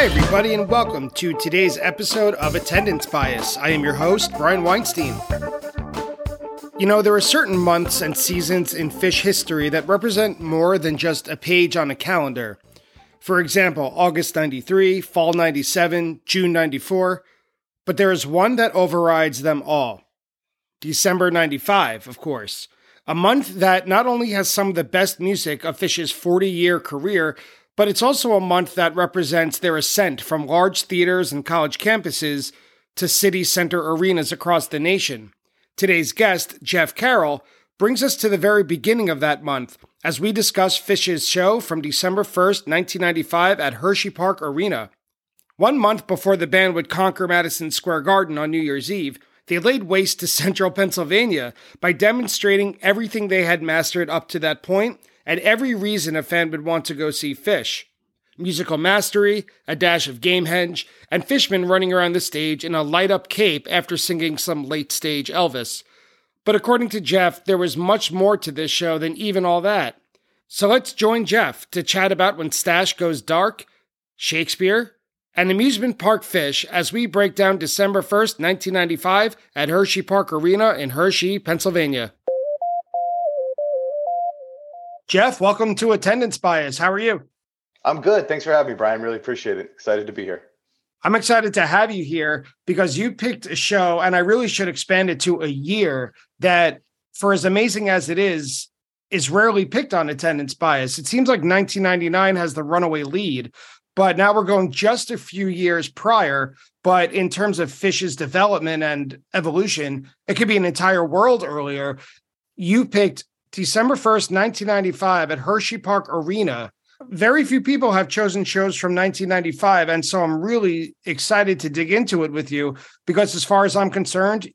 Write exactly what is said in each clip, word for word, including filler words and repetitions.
Hi, everybody, and welcome to today's episode of Attendance Bias. I am your host, Brian Weinstein. You know, there are certain months and seasons in fish history that represent more than just a page on a calendar. For example, August ninety-three, Fall ninety-seven, June ninety-four, but there is one that overrides them all. December ninety-five, of course. A month that not only has some of the best music of Phish's forty-year career, but it's also a month that represents their ascent from large theaters and college campuses to city center arenas across the nation. Today's guest, Jeff Carroll, brings us to the very beginning of that month as we discuss Phish's show from December first, nineteen ninety-five at Hershey Park Arena. One month before the band would conquer Madison Square Garden on New Year's Eve, they laid waste to central Pennsylvania by demonstrating everything they had mastered up to that point and every reason a fan would want to go see Phish. Musical mastery, a dash of gamehenge, and fishmen running around the stage in a light-up cape after singing some late-stage Elvis. But according to Jeff, there was much more to this show than even all that. So let's join Jeff to chat about When Stash Goes Dark, Shakespeare, and amusement park Phish as we break down December first, nineteen ninety-five at Hershey Park Arena in Hershey, Pennsylvania. Jeff, welcome to Attendance Bias. How are you? I'm good. Thanks for having me, Brian. Really appreciate it. Excited to be here. I'm excited to have you here because you picked a show, and I really should expand it to a year that, for as amazing as it is, is rarely picked on Attendance Bias. It seems like nineteen ninety-nine has the runaway lead, but now we're going just a few years prior. But in terms of Phish's development and evolution, it could be an entire world earlier. You picked December first, nineteen ninety-five at Hershey Park Arena. Very few people have chosen shows from nineteen ninety-five, and so I'm really excited to dig into it with you because as far as I'm concerned,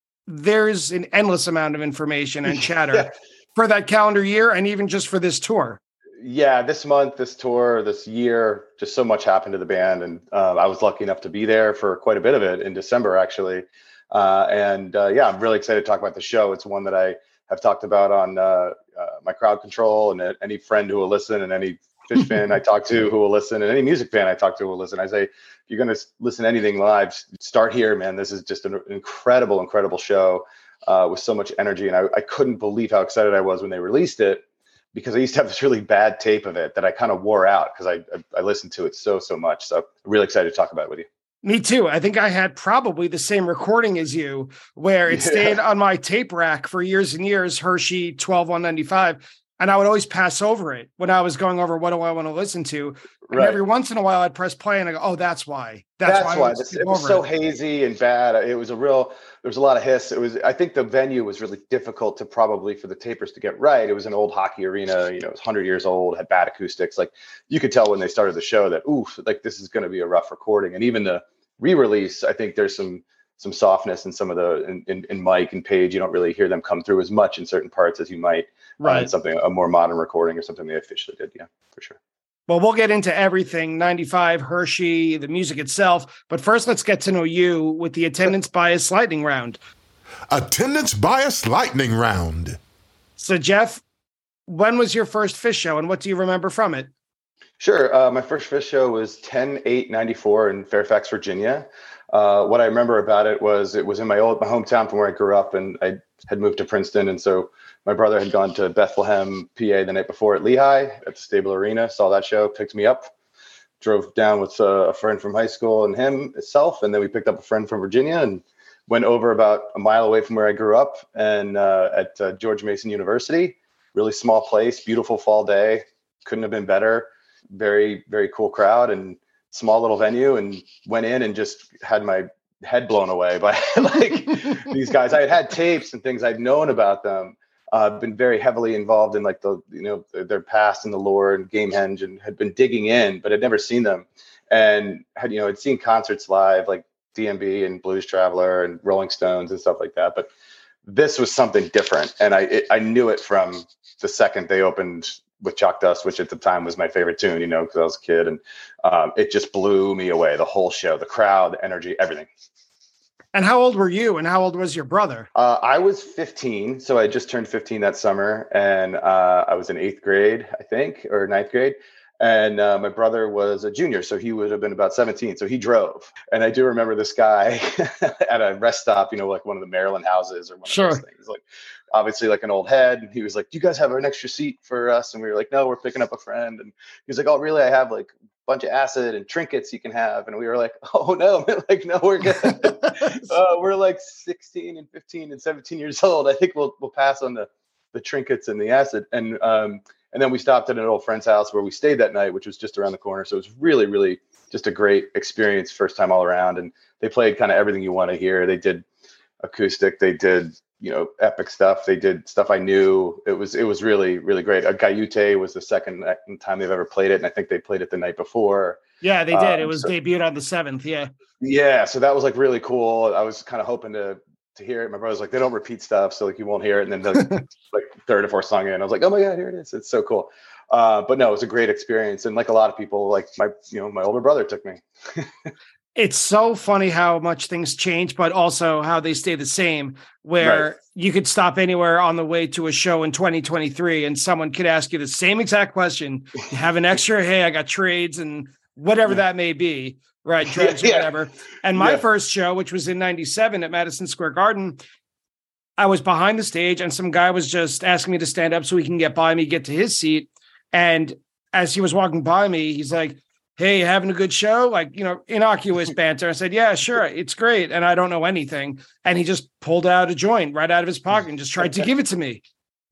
there's an endless amount of information and chatter yeah. for that calendar year and even just for this tour. Yeah, this month, this tour, this year, just so much happened to the band, and uh, I was lucky enough to be there for quite a bit of it in December, actually. Uh, and uh, yeah, I'm really excited to talk about the show. It's one that I have talked about on uh, uh, my Crowd Control, and any friend who will listen, and any Phish fan I talk to who will listen, and any music fan I talk to who will listen. I say, if you're going to listen to anything live, start here, man. This is just an incredible, incredible show uh, with so much energy. And I, I couldn't believe how excited I was when they released it, because I used to have this really bad tape of it that I kind of wore out because I, I I listened to it so, so much. So I'm really excited to talk about it with you. Me too. I think I had probably the same recording as you, where it stayed yeah. on my tape rack for years and years, Hershey twelve one ninety-five. And I would always pass over it when I was going over what do I want to listen to. And right. every once in a while I'd press play and I go, oh, that's why. That's, that's why. why. It, it was so it. hazy and bad. It was a real, there was a lot of hiss. It was, I think the venue was really difficult to probably for the tapers to get right. It was an old hockey arena, you know, it was one hundred years old, had bad acoustics. Like you could tell when they started the show that, oof, like this is going to be a rough recording. And even the re-release, I think there's some, some softness in some of the, in, in, in Mike and Page. You don't really hear them come through as much in certain parts as you might right. uh, in something, a more modern recording or something they officially did. Yeah, for sure. Well, we'll get into everything, ninety-five, Hershey, the music itself. But first, let's get to know you with the Attendance Bias Lightning Round. Attendance Bias Lightning Round. So, Jeff, when was your first Phish show and what do you remember from it? Sure. Uh, my first Phish show was ten eight ninety-four in Fairfax, Virginia. Uh, what I remember about it was it was in my old my hometown from where I grew up, and I had moved to Princeton. And so my brother had gone to Bethlehem, P A the night before at Lehigh at the Stable Arena, saw that show, picked me up, drove down with uh, a friend from high school and him itself. And then we picked up a friend from Virginia and went over about a mile away from where I grew up and uh, at uh, George Mason University, really small place, beautiful fall day. Couldn't have been better. Very, very cool crowd and small little venue, and went in and just had my head blown away by like these guys. I had had tapes and things I'd known about them. I've uh, been very heavily involved in like the, you know, their past and the lore and Gamehenge, and had been digging in, but had never seen them. And had, you know, I'd seen concerts live like D M B and Blues Traveler and Rolling Stones and stuff like that. But this was something different. And I, it, I knew it from the second they opened with Chalk Dust, which at the time was my favorite tune, you know, because I was a kid. And um, it just blew me away. The whole show, the crowd, the energy, everything. And how old were you and how old was your brother? Uh, I was fifteen. So I just turned fifteen that summer, and uh, I was in eighth grade, I think, or ninth grade. And uh, my brother was a junior, so he would have been about seventeen. So he drove. And I do remember this guy at a rest stop, you know, like one of the Maryland houses or one Sure. of those things. Like, obviously, like an old head. And he was like, "Do you guys have an extra seat for us?" And we were like, "No, we're picking up a friend." And he was like, "Oh, really? I have like a bunch of acid and trinkets you can have." And we were like, "Oh, no, like, no, we're good." uh, we're like sixteen and fifteen and seventeen years old. I think we'll we'll pass on the, the trinkets and the acid. And um, And then we stopped at an old friend's house where we stayed that night, which was just around the corner. So it was really, really just a great experience, first time all around. And they played kind of everything you want to hear. They did acoustic, they did, you know, epic stuff. They did stuff I knew. It was, it was really, really great. A Gaiute was the second time they've ever played it. And I think they played it the night before. Yeah, they did. Um, it was so, debuted on the seventh. Yeah. Yeah. So that was like really cool. I was kind of hoping to, to hear it. My brother's like, they don't repeat stuff, so like you won't hear it. And then the like third or fourth song in, I was like, oh my God, here it is. It's so cool. Uh, but no, it was a great experience. And like a lot of people, like my, you know, my older brother took me. It's so funny how much things change, but also how they stay the same, where Right. you could stop anywhere on the way to a show in twenty twenty-three and someone could ask you the same exact question. You have an extra, hey, I got trades and whatever that may be, right? Drugs Yeah, or yeah. whatever. And my Yeah. first show, which was in ninety-seven at Madison Square Garden, I was behind the stage and some guy was just asking me to stand up so he can get by me, get to his seat. And as he was walking by me, he's like, "Hey, having a good show?" Like, you know, innocuous banter. I said, "Yeah, sure. It's great." And I don't know anything. And he just pulled out a joint right out of his pocket and just tried to give it to me.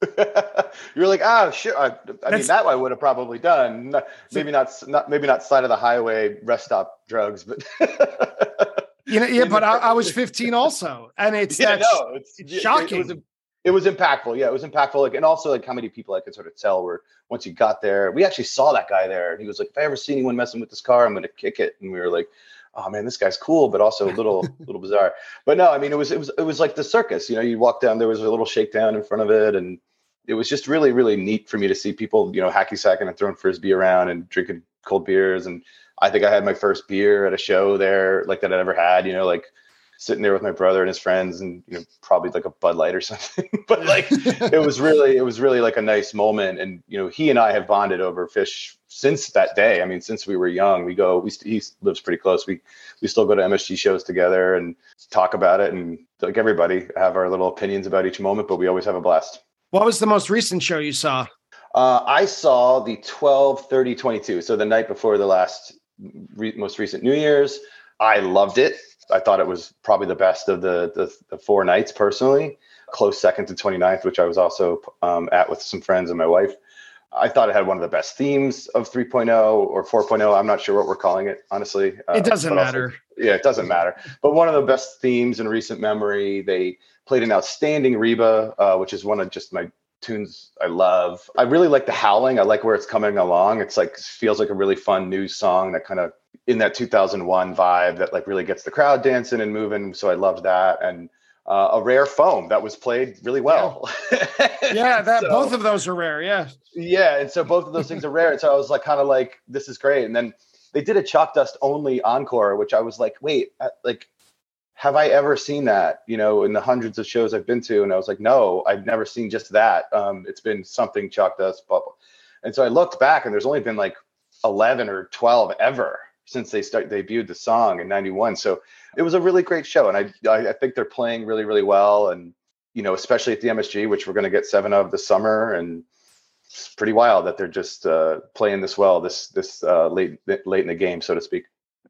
You're like, ah, sure. I, I mean, That's- that I would have probably done. No- Maybe not, not, maybe not side of the highway rest stop drugs, but You know, yeah, but I, I was fifteen also. And it's, yeah, that's no, it's, it's it- shocking. It was, it was impactful. Yeah, it was impactful. Like, and also like how many people I could sort of tell were once you got there. We actually saw that guy there, and he was like, "If I ever see anyone messing with this car, I'm going to kick it." And we were like, "Oh man, this guy's cool, but also a little, little bizarre." But no, I mean, it was, it was, it was like the circus. You know, you walk down, there was a little shakedown in front of it, and it was just really, really neat for me to see people, you know, hacky sacking and throwing frisbee around and drinking cold beers. And I think I had my first beer at a show there, like that I ever had. You know, like sitting there with my brother and his friends, and you know, probably like a Bud Light or something. But like, it was really, it was really like a nice moment. And you know, he and I have bonded over Phish since that day. I mean, since we were young, we go. We he lives pretty close. We we still go to M S G shows together and talk about it. And like everybody, have our little opinions about each moment, but we always have a blast. What was the most recent show you saw? Uh, I saw the twelve thirty twenty-two, so the night before the last re- most recent New Year's. I loved it. I thought it was probably the best of the, the, the four nights personally, close second to twenty-ninth, which I was also um, at with some friends and my wife. I thought it had one of the best themes of three point oh or four point oh. I'm not sure what we're calling it, honestly. Uh, It doesn't but also- matter. yeah, it doesn't matter. But one of the best themes in recent memory. They played an outstanding Reba, uh, which is one of just my tunes I love. I really like the howling. I like where it's coming along. It's like, feels like a really fun new song that kind of in that two thousand one vibe that like really gets the crowd dancing and moving. So I loved that. And uh, a rare foam that was played really well. Yeah, that So- both of those are rare. Yeah. yeah, and so both of those things are rare. And so I was like, kind of like, this is great. And then they did a Chalk Dust only encore, which I was like, wait, uh, like, have I ever seen that? You know, in the hundreds of shows I've been to, and I was like, no, I've never seen just that. Um, it's been something Chalk Dust bubble. And so I looked back, and there's only been like eleven or twelve ever since they start debuted the song in ninety-one. So it was a really great show, and I I, I think they're playing really really well, and you know, especially at the M S G, which we're going to get seven of this summer, and it's pretty wild that they're just uh, playing this well this this uh, late late in the game, so to speak.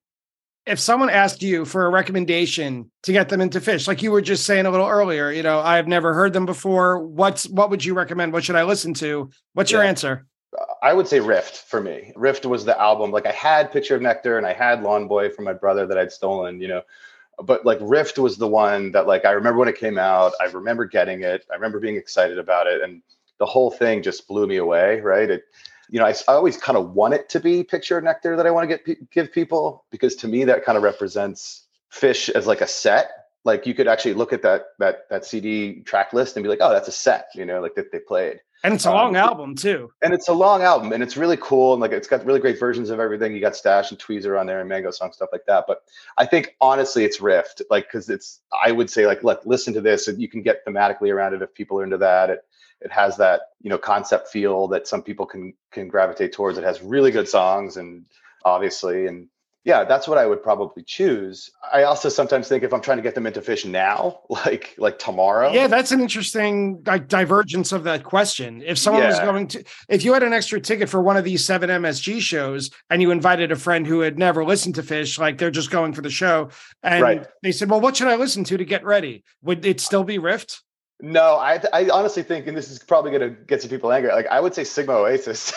If someone asked you for a recommendation to get them into Phish, like you were just saying a little earlier, you know, I've never heard them before. What's what would you recommend? What should I listen to? What's your Yeah. answer? I would say Rift for me. Rift was the album. Like I had Picture of Nectar and I had Lawn Boy from my brother that I'd stolen, you know, but like Rift was the one that like, I remember when it came out, I remember getting it. I remember being excited about it. And the whole thing just blew me away. Right. It, you know, I, I always kind of want it to be Picture of Nectar that I want to get pe- give people, because to me, that kind of represents Phish as like a set. Like you could actually look at that, that, that C D track list and be like, oh, that's a set, you know, like that they played. And it's a Um, long album too. And it's a long album, and it's really cool. And like, it's got really great versions of everything. You got Stash and Tweezer on there, and Mango Song, stuff like that. But I think honestly, it's Rift, like, because it's. I would say, like, look, listen to this, and you can get thematically around it if people are into that. It it has that, you know, concept feel that some people can can gravitate towards. It has really good songs, and obviously, and yeah, that's what I would probably choose. I also sometimes think if I'm trying to get them into Phish now, like like tomorrow. Yeah, that's an interesting like divergence of that question. If someone Yeah. was going to, if you had an extra ticket for one of these seven M S G shows and you invited a friend who had never listened to Phish, like they're just going for the show, and Right. they said, "Well, what should I listen to to get ready?" Would it still be Rift? No, I I honestly think, and this is probably going to get some people angry. Like I would say Sigma Oasis.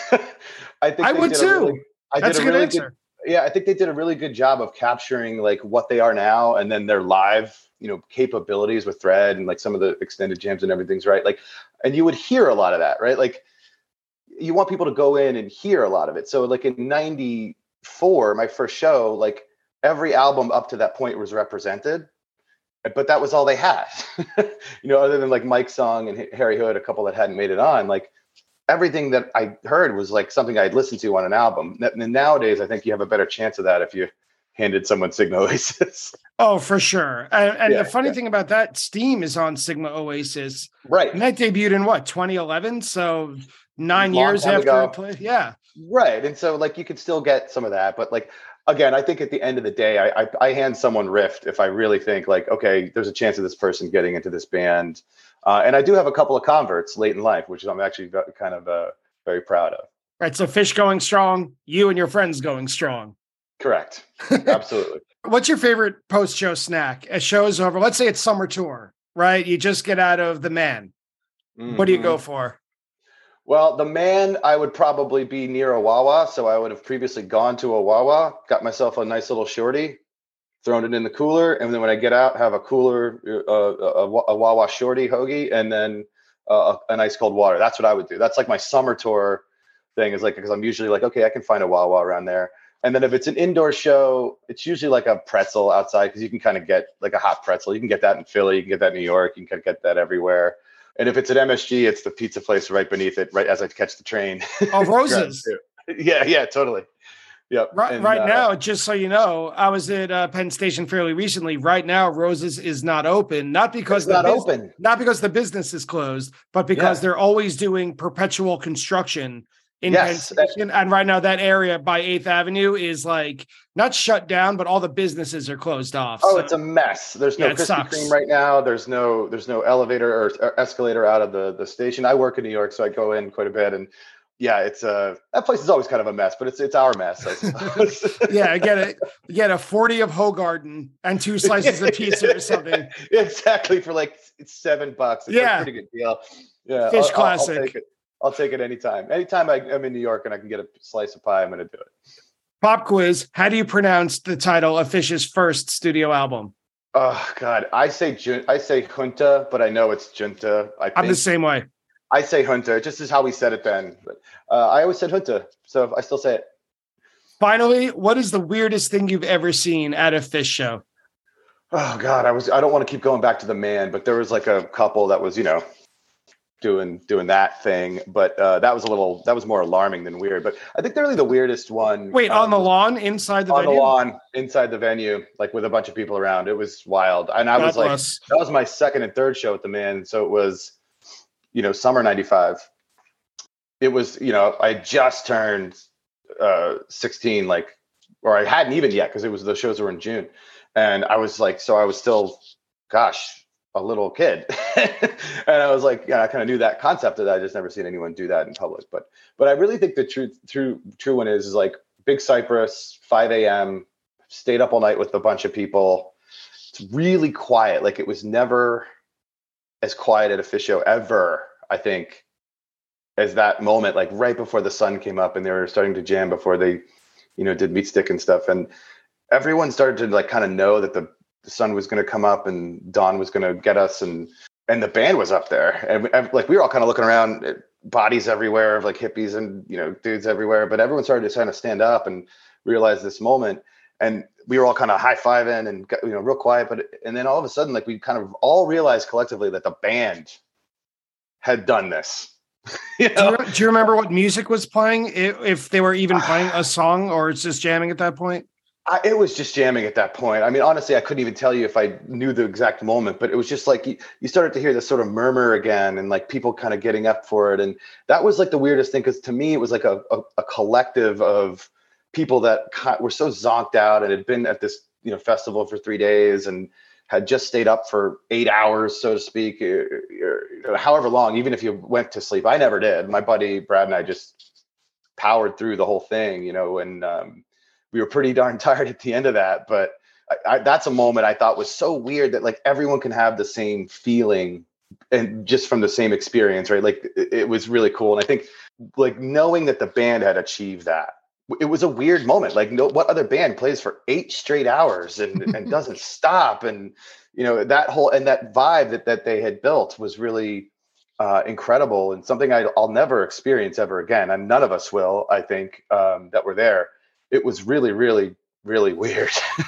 I think I they would did too. A really, I That's did a good really answer. Yeah, I think they did a really good job of capturing like what they are now, and then their live, you know, capabilities with Thread and like some of the extended jams and everything's right. Like, and you would hear a lot of that, right? Like, you want people to go in and hear a lot of it. So, like in ninety-four, my first show, like every album up to that point was represented, but that was all they had. You know, other than like Mike's song and Harry Hood, a couple that hadn't made it on, like. Everything that I heard was like something I'd listened to on an album. And nowadays, I think you have a better chance of that if you handed someone Sigma Oasis. Oh, for sure. And, and Yeah, the funny yeah. thing about that, Steam is on Sigma Oasis. Right. And that debuted in what, twenty eleven? So nine Long years time after ago. it played. Yeah. Right. And so like you could still get some of that. But like, again, I think at the end of the day, I, I, I hand someone Rift if I really think like, okay, there's a chance of this person getting into this band. Uh, and I do have a couple of converts late in life, which I'm actually kind of uh, very proud of. Right. So Phish going strong, you and your friends going strong. Correct. Absolutely. What's your favorite post-show snack? A show's over. Let's say it's summer tour, right? You just get out of the Man. Mm-hmm. What do you go for? Well, the Man, I would probably be near a Wawa. So I would have previously gone to a Wawa, got myself a nice little shorty, thrown it in the cooler. And then when I get out, have a cooler, uh, a, a Wawa shorty hoagie, and then uh, an ice cold water. That's what I would do. That's like my summer tour thing is like, because I'm usually like, okay, I can find a Wawa around there. And then if it's an indoor show, it's usually like a pretzel outside because you can kind of get like a hot pretzel. You can get that in Philly. You can get that in New York. You can get that everywhere. And if it's at M S G, it's the pizza place right beneath it, right as I catch the train. Oh, Roses. Yeah, yeah, totally. Yep. Right, and, right uh, now, just so you know, I was at uh, Penn Station fairly recently. Right now, Roses is not open, not because it's the not bus- open, not because the business is closed, but because yeah. they're always doing perpetual construction in yes, Penn Station. That- and right now, that area by eighth Avenue is like not shut down, but all the businesses are closed off. Oh, so. It's a mess. There's no yeah, Krispy Kreme right now. There's no there's no elevator or, or escalator out of the the station. I work in New York, so I go in quite a bit and. Yeah, it's uh that place is always kind of a mess, but it's it's our mess, I suppose. Yeah, get it. Get a forty of Hogarden and two slices of pizza or something. Exactly, for like seven bucks. It's yeah, a pretty good deal. Yeah, Phish I'll, classic. I'll, I'll take it. I'll take it anytime. Anytime I, I'm in New York and I can get a slice of pie, I'm going to do it. Pop quiz: how do you pronounce the title of Phish's first studio album? Oh God, I say I say Junta, but I know it's Junta. I think. I'm the same way. I say Junta, just as how we said it then. But uh, I always said Junta, so I still say it. Finally, what is the weirdest thing you've ever seen at a Phish show? Oh God, I was I don't want to keep going back to the Man, but there was like a couple that was, you know, doing doing that thing. But uh, that was a little that was more alarming than weird. But I think really the weirdest one. Wait, um, on the lawn, inside the on venue? the lawn, inside the venue, like with a bunch of people around. It was wild. And I God was like, bless. that was my second and third show at the Man. So it was, you know, summer ninety-five. It was, you know, I just turned uh, sixteen, like, or I hadn't even yet because it was the shows were in June. And I was like, so I was still, gosh, a little kid. And I was like, yeah, I kind of knew that concept of that. I just never seen anyone do that in public. But but I really think the true true true one is, is like Big Cypress, five a.m., stayed up all night with a bunch of people. It's really quiet. Like it was never as quiet at a Phish show ever, I think, as that moment, like right before the sun came up and they were starting to jam before they, you know, did Meat Stick and stuff. And everyone started to like kind of know that the, the sun was going to come up and dawn was going to get us. And, and the band was up there. And, and like, we were all kind of looking around at bodies everywhere of like hippies and, you know, dudes everywhere, but everyone started to kind of stand up and realize this moment. And we were all kind of high-fiving and, you know, real quiet. But, and then all of a sudden, like we kind of all realized collectively that the band had done this. You know? do, you, do you remember what music was playing? If, if they were even playing a song or it's just jamming at that point? I, it was just jamming at that point. I mean, honestly, I couldn't even tell you if I knew the exact moment, but it was just like you, you started to hear this sort of murmur again and like people kind of getting up for it. And that was like the weirdest thing, because to me, it was like a, a, a collective of people that were so zonked out and had been at this, you know, festival for three days and had just stayed up for eight hours, so to speak, or, or however long, even if you went to sleep. I never did. My buddy Brad and I just powered through the whole thing, you know, and um, we were pretty darn tired at the end of that. But I, I, that's a moment I thought was so weird that like everyone can have the same feeling and just from the same experience, right? Like it, it was really cool. And I think like knowing that the band had achieved that, it was a weird moment. Like no, what other band plays for eight straight hours and, and doesn't stop? And, you know, that whole, and that vibe that, that they had built was really uh, incredible and something I, I'll never experience ever again. And none of us will, I think, um, that were there. It was really, really, really weird.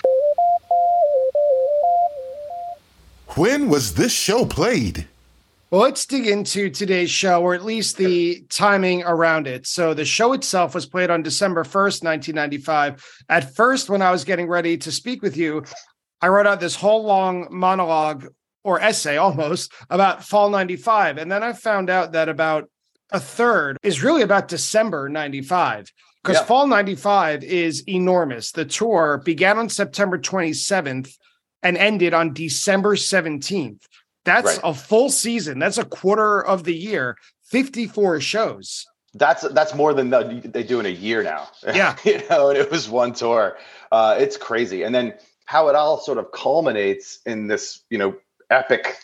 When was this show played? Well, let's dig into today's show, or at least the timing around it. So the show itself was played on December first, nineteen ninety-five. At first, when I was getting ready to speak with you, I wrote out this whole long monologue or essay almost about fall ninety-five. And then I found out that about a third is really about December ninety-five, because yeah. Fall ninety-five is enormous. The tour began on September twenty-seventh and ended on December seventeenth. That's right. A full season. That's a quarter of the year, fifty-four shows. That's that's more than the, they do in a year now. Yeah. You know, and it was one tour. Uh, it's crazy. And then how it all sort of culminates in this, you know, epic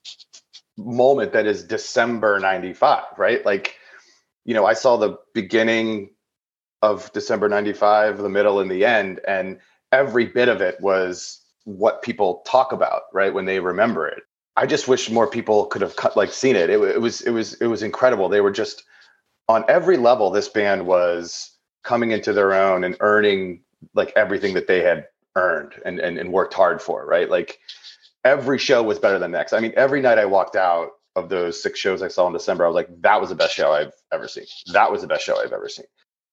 moment that is December ninety-five, right? Like, you know, I saw the beginning of December ninety-five, the middle and the end, and every bit of it was what people talk about, right? When they remember it. I just wish more people could have cut, like seen it. it. It was it was it was incredible. They were just on every level. This band was coming into their own and earning like everything that they had earned and and, and worked hard for. Right, like every show was better than the next. I mean, every night I walked out of those six shows I saw in December, I was like, that was the best show I've ever seen. That was the best show I've ever seen.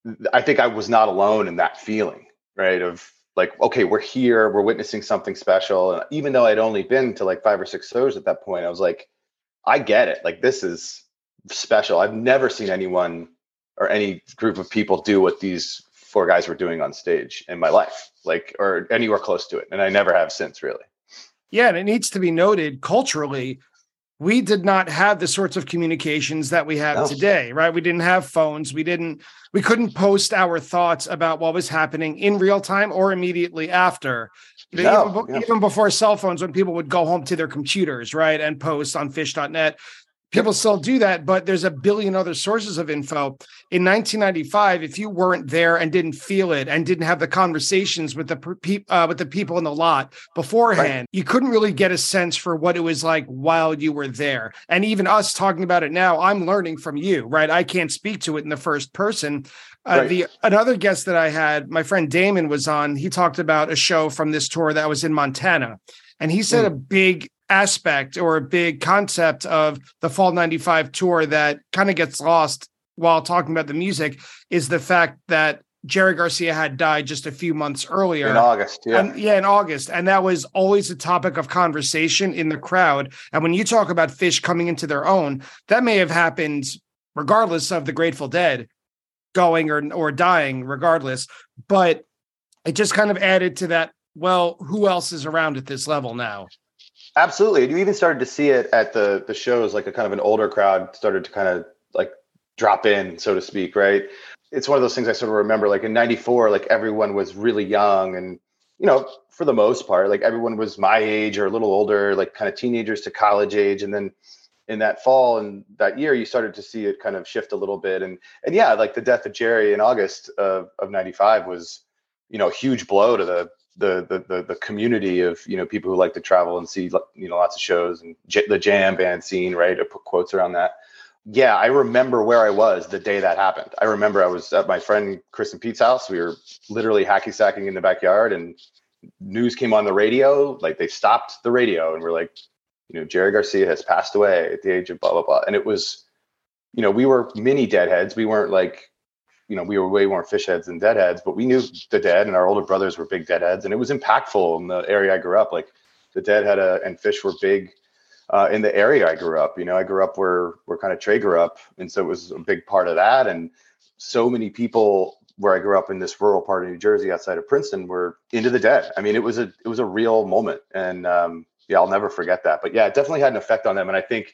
I think I was not alone in that feeling, right? Of like, okay, we're here, we're witnessing something special. And even though I'd only been to like five or six shows at that point, I was like, I get it. Like, this is special. I've never seen anyone or any group of people do what these four guys were doing on stage in my life, like, or anywhere close to it. And I never have since, really. Yeah. And it needs to be noted culturally, we did not have the sorts of communications that we have no. today, right? We didn't have phones. We didn't, we couldn't post our thoughts about what was happening in real time or immediately after. No, even, yeah. even before cell phones, when people would go home to their computers, right, and post on fish dot net. People still do that, but there's a billion other sources of info. In nineteen ninety-five, if you weren't there and didn't feel it and didn't have the conversations with the pe- uh, with the people in the lot beforehand, right. you couldn't really get a sense for what it was like while you were there. And even us talking about it now, I'm learning from you, right? I can't speak to it in the first person. Uh, right. The another guest that I had, my friend Damon, was on. He talked about a show from this tour that was in Montana, and he said mm. a big aspect or a big concept of the Fall ninety-five tour that kind of gets lost while talking about the music is the fact that Jerry Garcia had died just a few months earlier. In August, yeah. And, yeah, in August. And that was always a topic of conversation in the crowd. And when you talk about Phish coming into their own, that may have happened regardless of the Grateful Dead going or, or dying, regardless. But it just kind of added to that, well, who else is around at this level now? Absolutely. You even started to see it at the the shows, like a kind of an older crowd started to kind of like drop in, so to speak, right? It's one of those things I sort of remember, like in ninety-four, like everyone was really young and, you know, for the most part, like everyone was my age or a little older, like kind of teenagers to college age. And then in that fall and that year, you started to see it kind of shift a little bit. And, and yeah, like the death of Jerry in August of, of ninety-five was, you know, a huge blow to the The, the the the community of, you know, people who like to travel and see, you know, lots of shows and j- the jam band scene, right? I put quotes around that. Yeah, I remember where I was the day that happened. I remember I was at my friend Chris and Pete's house. We were literally hacky sacking in the backyard, and news came on the radio. Like they stopped the radio and we're like, you know, Jerry Garcia has passed away at the age of blah blah blah. And it was, you know, we were mini deadheads. We weren't like, you know, we were way more fish heads than deadheads, but we knew the Dead, and our older brothers were big deadheads, and it was impactful in the area I grew up. Like the Dead had a, and Phish were big uh, in the area I grew up. You know, I grew up where, where kind of Trey grew up. And so it was a big part of that. And so many people where I grew up in this rural part of New Jersey outside of Princeton were into the Dead. I mean, it was a, it was a real moment. And um, yeah, I'll never forget that. But yeah, it definitely had an effect on them. And I think,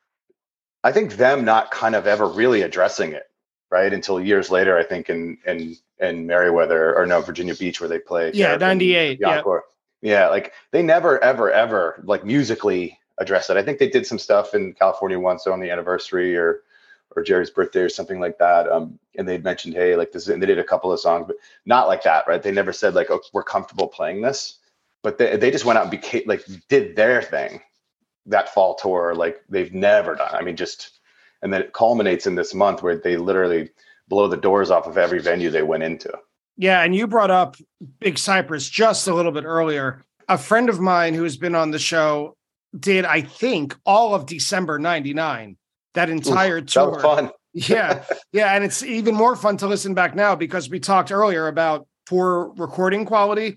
I think them not kind of ever really addressing it, right, until years later, I think in in in Merriweather or no Virginia Beach where they play. Yeah, ninety-eight. Yeah. yeah, like they never ever ever like musically addressed it. I think they did some stuff in California once on the anniversary or or Jerry's birthday or something like that. Um, and they'd mentioned, hey, like this, and they did a couple of songs, but not like that, right? They never said like, oh, we're comfortable playing this, but they they just went out and became like did their thing. That fall tour, like they've never done. I mean, just, and then it culminates in this month where they literally blow the doors off of every venue they went into. Yeah. And you brought up Big Cypress just a little bit earlier. A friend of mine who has been on the show did, I think, all of December ninety-nine, that entire Ooh, tour. That was fun. yeah. Yeah. And it's even more fun to listen back now because we talked earlier about poor recording quality.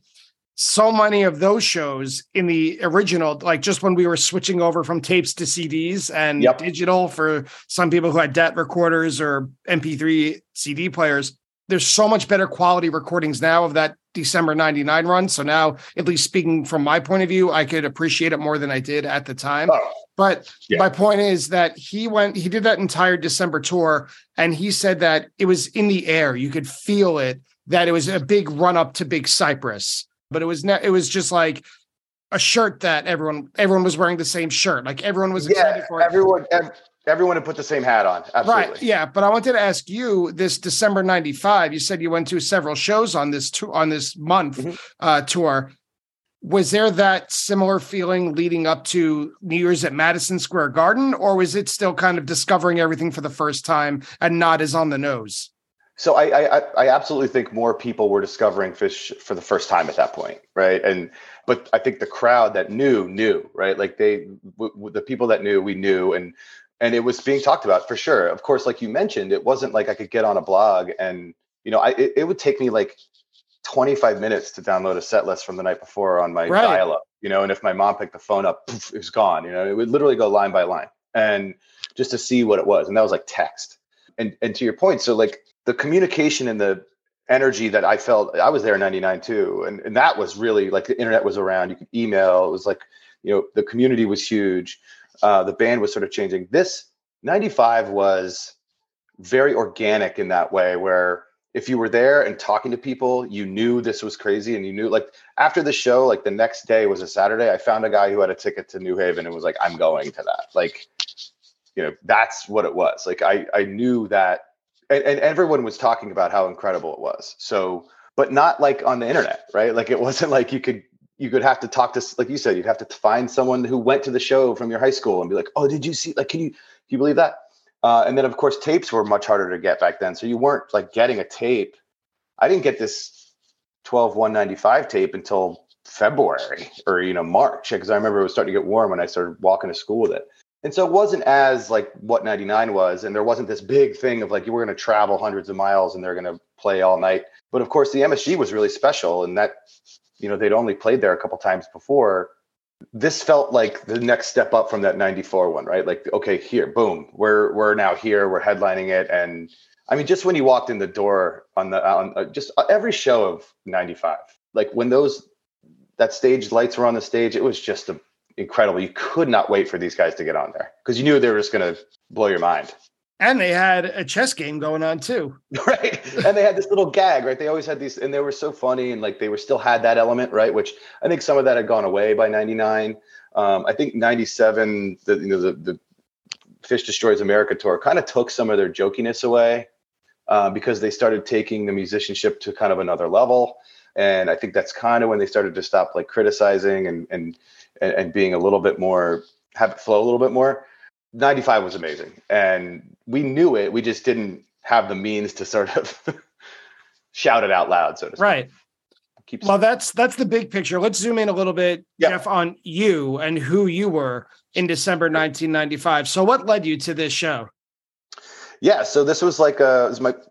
So many of those shows in the original, like just when we were switching over from tapes to C Ds and yep. digital for some people who had D A T recorders or M P three C D players, there's so much better quality recordings now of that December ninety-nine run. So now, at least speaking from my point of view, I could appreciate it more than I did at the time. Oh, but yeah. My point is that he went, he did that entire December tour, and he said that it was in the air. You could feel it, that it was a big run up to Big Cypress. But it was ne- it was just like a shirt that everyone everyone was wearing the same shirt. Like everyone was excited yeah, for it. Everyone ev- everyone had put the same hat on. Absolutely. Right. Yeah. But I wanted to ask you, this December ninety-five, you said you went to several shows on this tour on this month mm-hmm. uh, tour. Was there that similar feeling leading up to New Year's at Madison Square Garden, or was it still kind of discovering everything for the first time and not as on the nose? So I, I I absolutely think more people were discovering Phish for the first time at that point, right? And but I think the crowd that knew knew, right? Like they, w- w- the people that knew, we knew, and and it was being talked about for sure. Of course, like you mentioned, it wasn't like I could get on a blog and you know, I it, it would take me like twenty-five minutes to download a set list from the night before on my right. dial-up, you know. And if my mom picked the phone up, poof, it was gone. You know, it would literally go line by line, and just to see what it was, and that was like text. And and to your point, so like. The communication and the energy that I felt, I was there in ninety-nine too. And, and that was really like the internet was around, you could email. It was like, you know, the community was huge. Uh, the band was sort of changing. This ninety-five was very organic in that way, where if you were there and talking to people, you knew this was crazy. And you knew, like, after the show, like the next day was a Saturday, I found a guy who had a ticket to New Haven and was like, I'm going to that. Like, you know, that's what it was. Like, I, I knew that. And, and everyone was talking about how incredible it was. So, but not like on the internet, right? Like it wasn't like you could, you could have to talk to, like you said, you'd have to find someone who went to the show from your high school and be like, oh, did you see, like, can you, can you believe that? Uh, and then of course, tapes were much harder to get back then. So you weren't like getting a tape. I didn't get this twelve one ninety-five tape until February or, you know, March. Cause I remember it was starting to get warm when I started walking to school with it. And so it wasn't as like what ninety-nine was. And there wasn't this big thing of like, you were going to travel hundreds of miles and they're going to play all night. But of course, the M S G was really special. And that, you know, they'd only played there a couple times before. This felt like the next step up from that ninety-four one, right? Like, okay, here, boom, we're, we're now here, we're headlining it. And I mean, just when you walked in the door on the, on uh, just every show of ninety-five, like when those, that stage lights were on the stage, it was just a, incredible. You could not wait for these guys to get on there because you knew they were just going to blow your mind. And they had a chess game going on too. Right. And they had this little gag, right? They always had these, and they were so funny. And like, they were still had that element, right? Which I think some of that had gone away by ninety-nine. Um, I think ninety-seven, the, you know, the, the Phish Destroys America tour kind of took some of their jokiness away uh, because they started taking the musicianship to kind of another level. And I think that's kind of when they started to stop like criticizing and, and, and, and being a little bit more, have it flow a little bit more. ninety-five was amazing. And we knew it. We just didn't have the means to sort of shout it out loud, so to speak. Right. Keep well, that's, that's the big picture. Let's zoom in a little bit, yep. Jeff, on you and who you were in December nineteen ninety-five. So what led you to this show? Yeah. So this was like, a, it was my,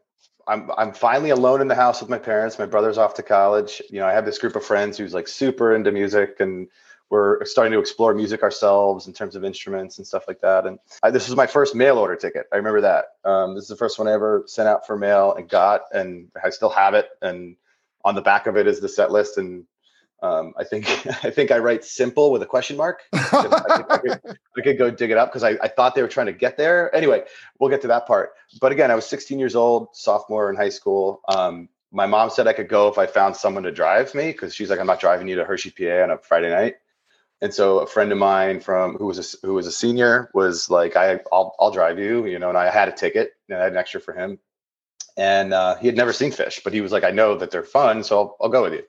I'm I'm finally alone in the house with my parents. My brother's off to college. You know, I have this group of friends who's like super into music, and we're starting to explore music ourselves in terms of instruments and stuff like that. And I, this was my first mail order ticket. I remember that. Um, this is the first one I ever sent out for mail and got, and I still have it. And on the back of it is the set list. And um, I think I think I write simple with a question mark. I could, I could, I could go dig it up because I, I thought they were trying to get there. Anyway, we'll get to that part. But again, I was sixteen years old, sophomore in high school. Um, my mom said I could go if I found someone to drive me, because she's like, I'm not driving you to Hershey, P A on a Friday night. And so a friend of mine from who was a, who was a senior was like, I, I'll I'll drive you, you know. And I had a ticket and I had an extra for him. And uh, he had never seen Phish, but he was like, I know that they're fun, so I'll, I'll go with you.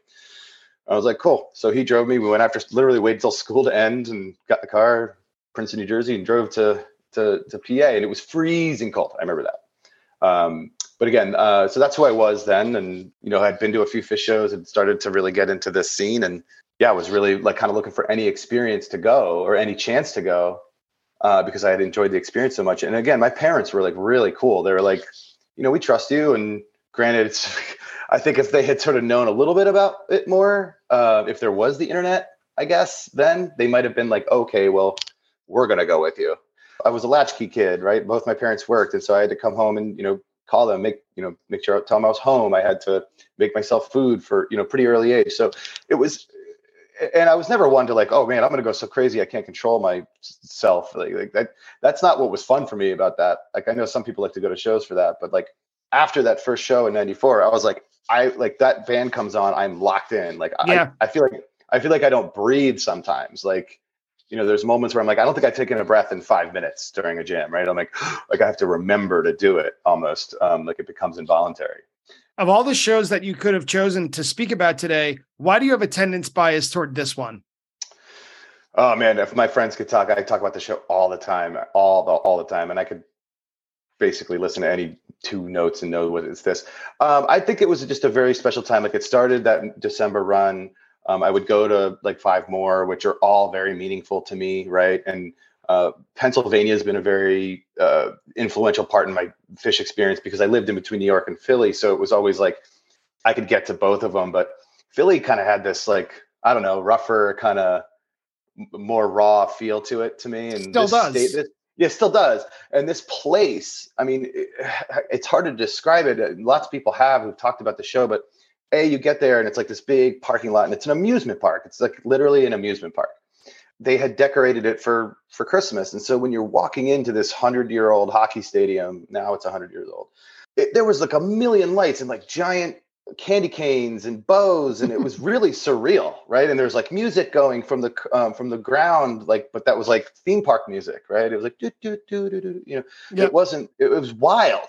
I was like, cool. So he drove me. We went after literally waited till school to end and got the car, Princeton, New Jersey, and drove to to to P A. And it was freezing cold. I remember that. Um, but again, uh, so that's who I was then. And, you know, I'd been to a few Phish shows and started to really get into this scene. And yeah, I was really like kind of looking for any experience to go or any chance to go uh, because I had enjoyed the experience so much. And again, my parents were like really cool. They were like, you know, we trust you. And granted, it's, I think if they had sort of known a little bit about it more, uh, if there was the internet, I guess, then they might have been like, okay, well, we're going to go with you. I was a latchkey kid, right? Both my parents worked. And so I had to come home and, you know, call them, make, you know, make sure, tell them I was home. I had to make myself food for, you know, pretty early age. So it was, and I was never one to like, oh man, I'm going to go so crazy I can't control myself. Like, like that, that's not what was fun for me about that. Like, I know some people like to go to shows for that, but like after that first show in ninety-four, I was like, I like that band comes on, I'm locked in. Like, yeah. I, I feel like, I feel like I don't breathe sometimes. Like, you know, there's moments where I'm like, I don't think I've taken a breath in five minutes during a jam, right? I'm like, like I have to remember to do it almost, um, like it becomes involuntary. Of all the shows that you could have chosen to speak about today, why do you have attendance bias toward this one? Oh man, if my friends could talk, I talk about the show all the time, all the all the time, and I could basically listen to any two notes and know what it's this. Um, I think it was just a very special time. Like it started that December run. Um, I would go to like five more, which are all very meaningful to me, right? And uh, Pennsylvania has been a very uh, influential part in my Phish experience because I lived in between New York and Philly. So it was always like I could get to both of them. But Philly kind of had this like, I don't know, rougher, kind of more raw feel to it to me. And still this does. State, this, yeah, still does. And this place, I mean, it, it's hard to describe it. Lots of people have who've talked about the show, but A, you get there and it's like this big parking lot and it's an amusement park. It's like literally an amusement park. They had decorated it for, for Christmas. And so when you're walking into this hundred year old hockey stadium, now it's a hundred years old, it, there was like a million lights and like giant candy canes and bows. And it was really surreal. Right. And there's like music going from the, um, from the ground, like, but that was like theme park music, right? It was like, do, do, do, do, do, you know, yep. It wasn't, it, it was wild.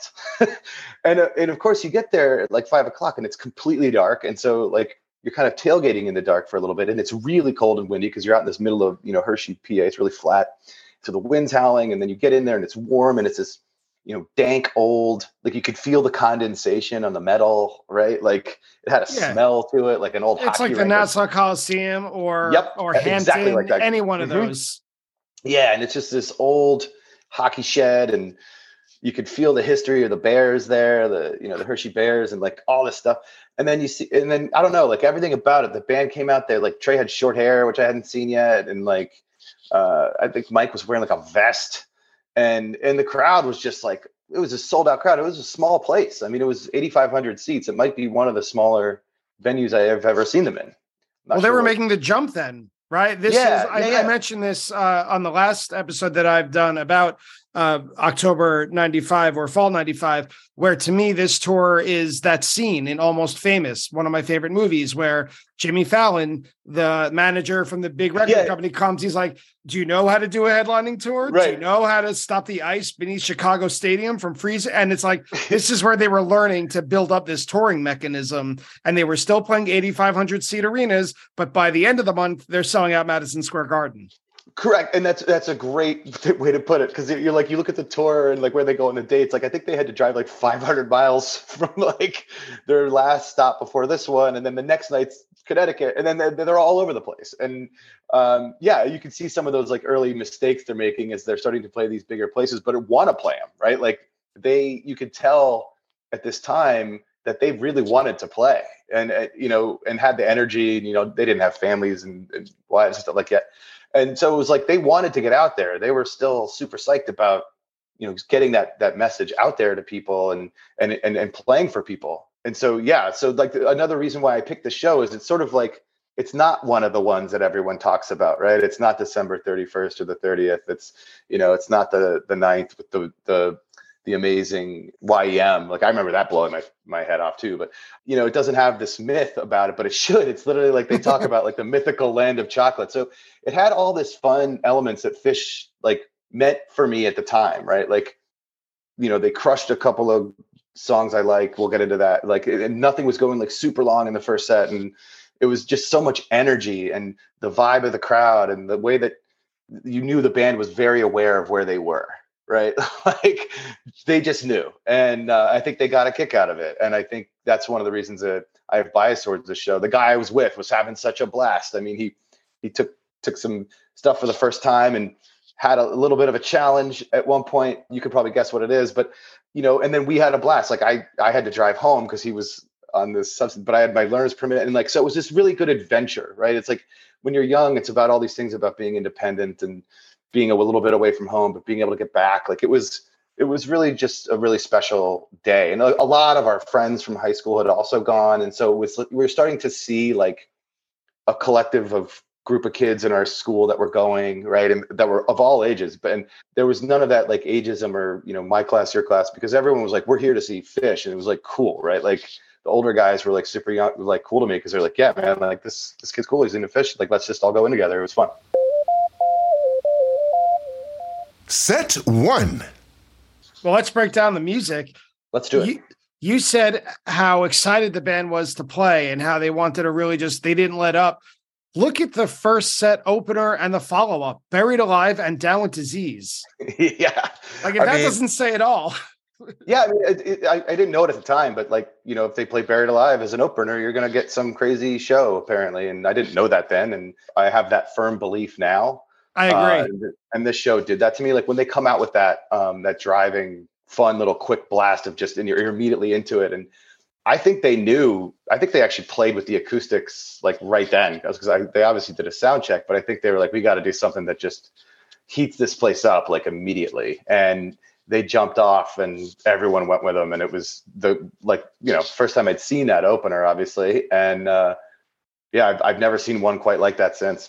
and, uh, and of course you get there at like five o'clock and it's completely dark. And so like, you're kind of tailgating in the dark for a little bit and it's really cold and windy because you're out in this middle of, you know, Hershey, P A. It's really flat. So the wind's howling and then you get in there and it's warm and it's this, you know, dank old, like you could feel the condensation on the metal, right? Like it had a yeah. smell to it, like an old It's hockey like the rink. Nassau Coliseum or, yep, or Hampton, exactly like that. Any one of mm-hmm. those. Yeah. And it's just this old hockey shed and you could feel the history of the Bears there, the, you know, the Hershey Bears and like all this stuff. And then you see, and then I don't know, like everything about it. The band came out there, like Trey had short hair, which I hadn't seen yet. And like, uh, I think Mike was wearing like a vest and, and the crowd was just like, it was a sold out crowd. It was a small place. I mean, it was eighty-five hundred seats. It might be one of the smaller venues I have ever seen them in. Not well, they sure were what. making the jump then, right? This yeah, is, I, yeah, yeah. I mentioned this uh, on the last episode that I've done about uh, October ninety-five or fall ninety-five, where to me, this tour is that scene in Almost Famous, one of my favorite movies where Jimmy Fallon, the manager from the big record yeah. company comes, he's like, do you know how to do a headlining tour? Right. Do you know how to stop the ice beneath Chicago Stadium from freezing? And it's like, this is where they were learning to build up this touring mechanism. And they were still playing eighty-five hundred seat arenas, but by the end of the month, they're selling out Madison Square Garden. Correct. And that's that's a great way to put it. Because you're like, you look at the tour and like where they go on the dates. Like, I think they had to drive like five hundred miles from like their last stop before this one. And then the next night's Connecticut. And then they're, they're all over the place. And um, yeah, you can see some of those like early mistakes they're making as they're starting to play these bigger places, but want to play them, right? Like they, you could tell at this time that they really wanted to play and, uh, you know, and had the energy, and, you know, they didn't have families and, and wives and stuff like that. And so it was like, they wanted to get out there. They were still super psyched about, you know, getting that, that message out there to people and, and, and, and playing for people. And so, yeah, so like another reason why I picked the show is it's sort of like, it's not one of the ones that everyone talks about, right? It's not December thirty-first or the thirtieth. It's, you know, it's not the, the ninth with the, the, the amazing Y E M. Like I remember that blowing my, my head off too, but you know, it doesn't have this myth about it, but it should. It's literally like they talk about like the mythical land of chocolate. So it had all this fun elements that Phish like meant for me at the time, right? Like, you know, they crushed a couple of songs I like. We'll get into that. Like, and nothing was going like super long in the first set. And it was just so much energy and the vibe of the crowd and the way that you knew the band was very aware of where they were. Right. Like they just knew. And uh, I think they got a kick out of it. And I think that's one of the reasons that I have bias towards the show. The guy I was with was having such a blast. I mean, he, he took, took some stuff for the first time and had a little bit of a challenge at one point. You could probably guess what it is, but you know, and then we had a blast. Like I, I had to drive home because he was on this substance, but I had my learner's permit. And like, so it was this really good adventure, right? It's like when you're young, it's about all these things about being independent and being a little bit away from home, but being able to get back. Like it was, it was really just a really special day. And a, a lot of our friends from high school had also gone. And so it was, we were starting to see like a collective of group of kids in our school that were going, right. And that were of all ages, but and there was none of that like ageism or, you know, my class, your class, because everyone was like, we're here to see Phish. And it was like, cool. Right. Like the older guys were like super young, like cool to me. Cause they're like, yeah, man, like this, this kid's cool. He's into Phish. Like, let's just all go in together. It was fun. Set one. Well, let's break down the music. Let's do it. You, you said how excited the band was to play and how they wanted to really just, they didn't let up. Look at the first set opener and the follow-up, Buried Alive and Down with Disease. Yeah. Like if I that mean, doesn't say it all. Yeah. I mean, it, it, I, I didn't know it at the time, but like, you know, if they play Buried Alive as an opener, you're going to get some crazy show apparently. And I didn't know that then. And I have that firm belief now. I agree. Uh, and, and this show did that to me. Like when they come out with that, um, that driving, fun little quick blast of just, and you're, you're immediately into it. And I think they knew, I think they actually played with the acoustics like right then, because I, they obviously did a sound check, but I think they were like, we got to do something that just heats this place up like immediately. And they jumped off and everyone went with them. And it was the, like, you know, first time I'd seen that opener, obviously. And uh, yeah, I've, I've never seen one quite like that since.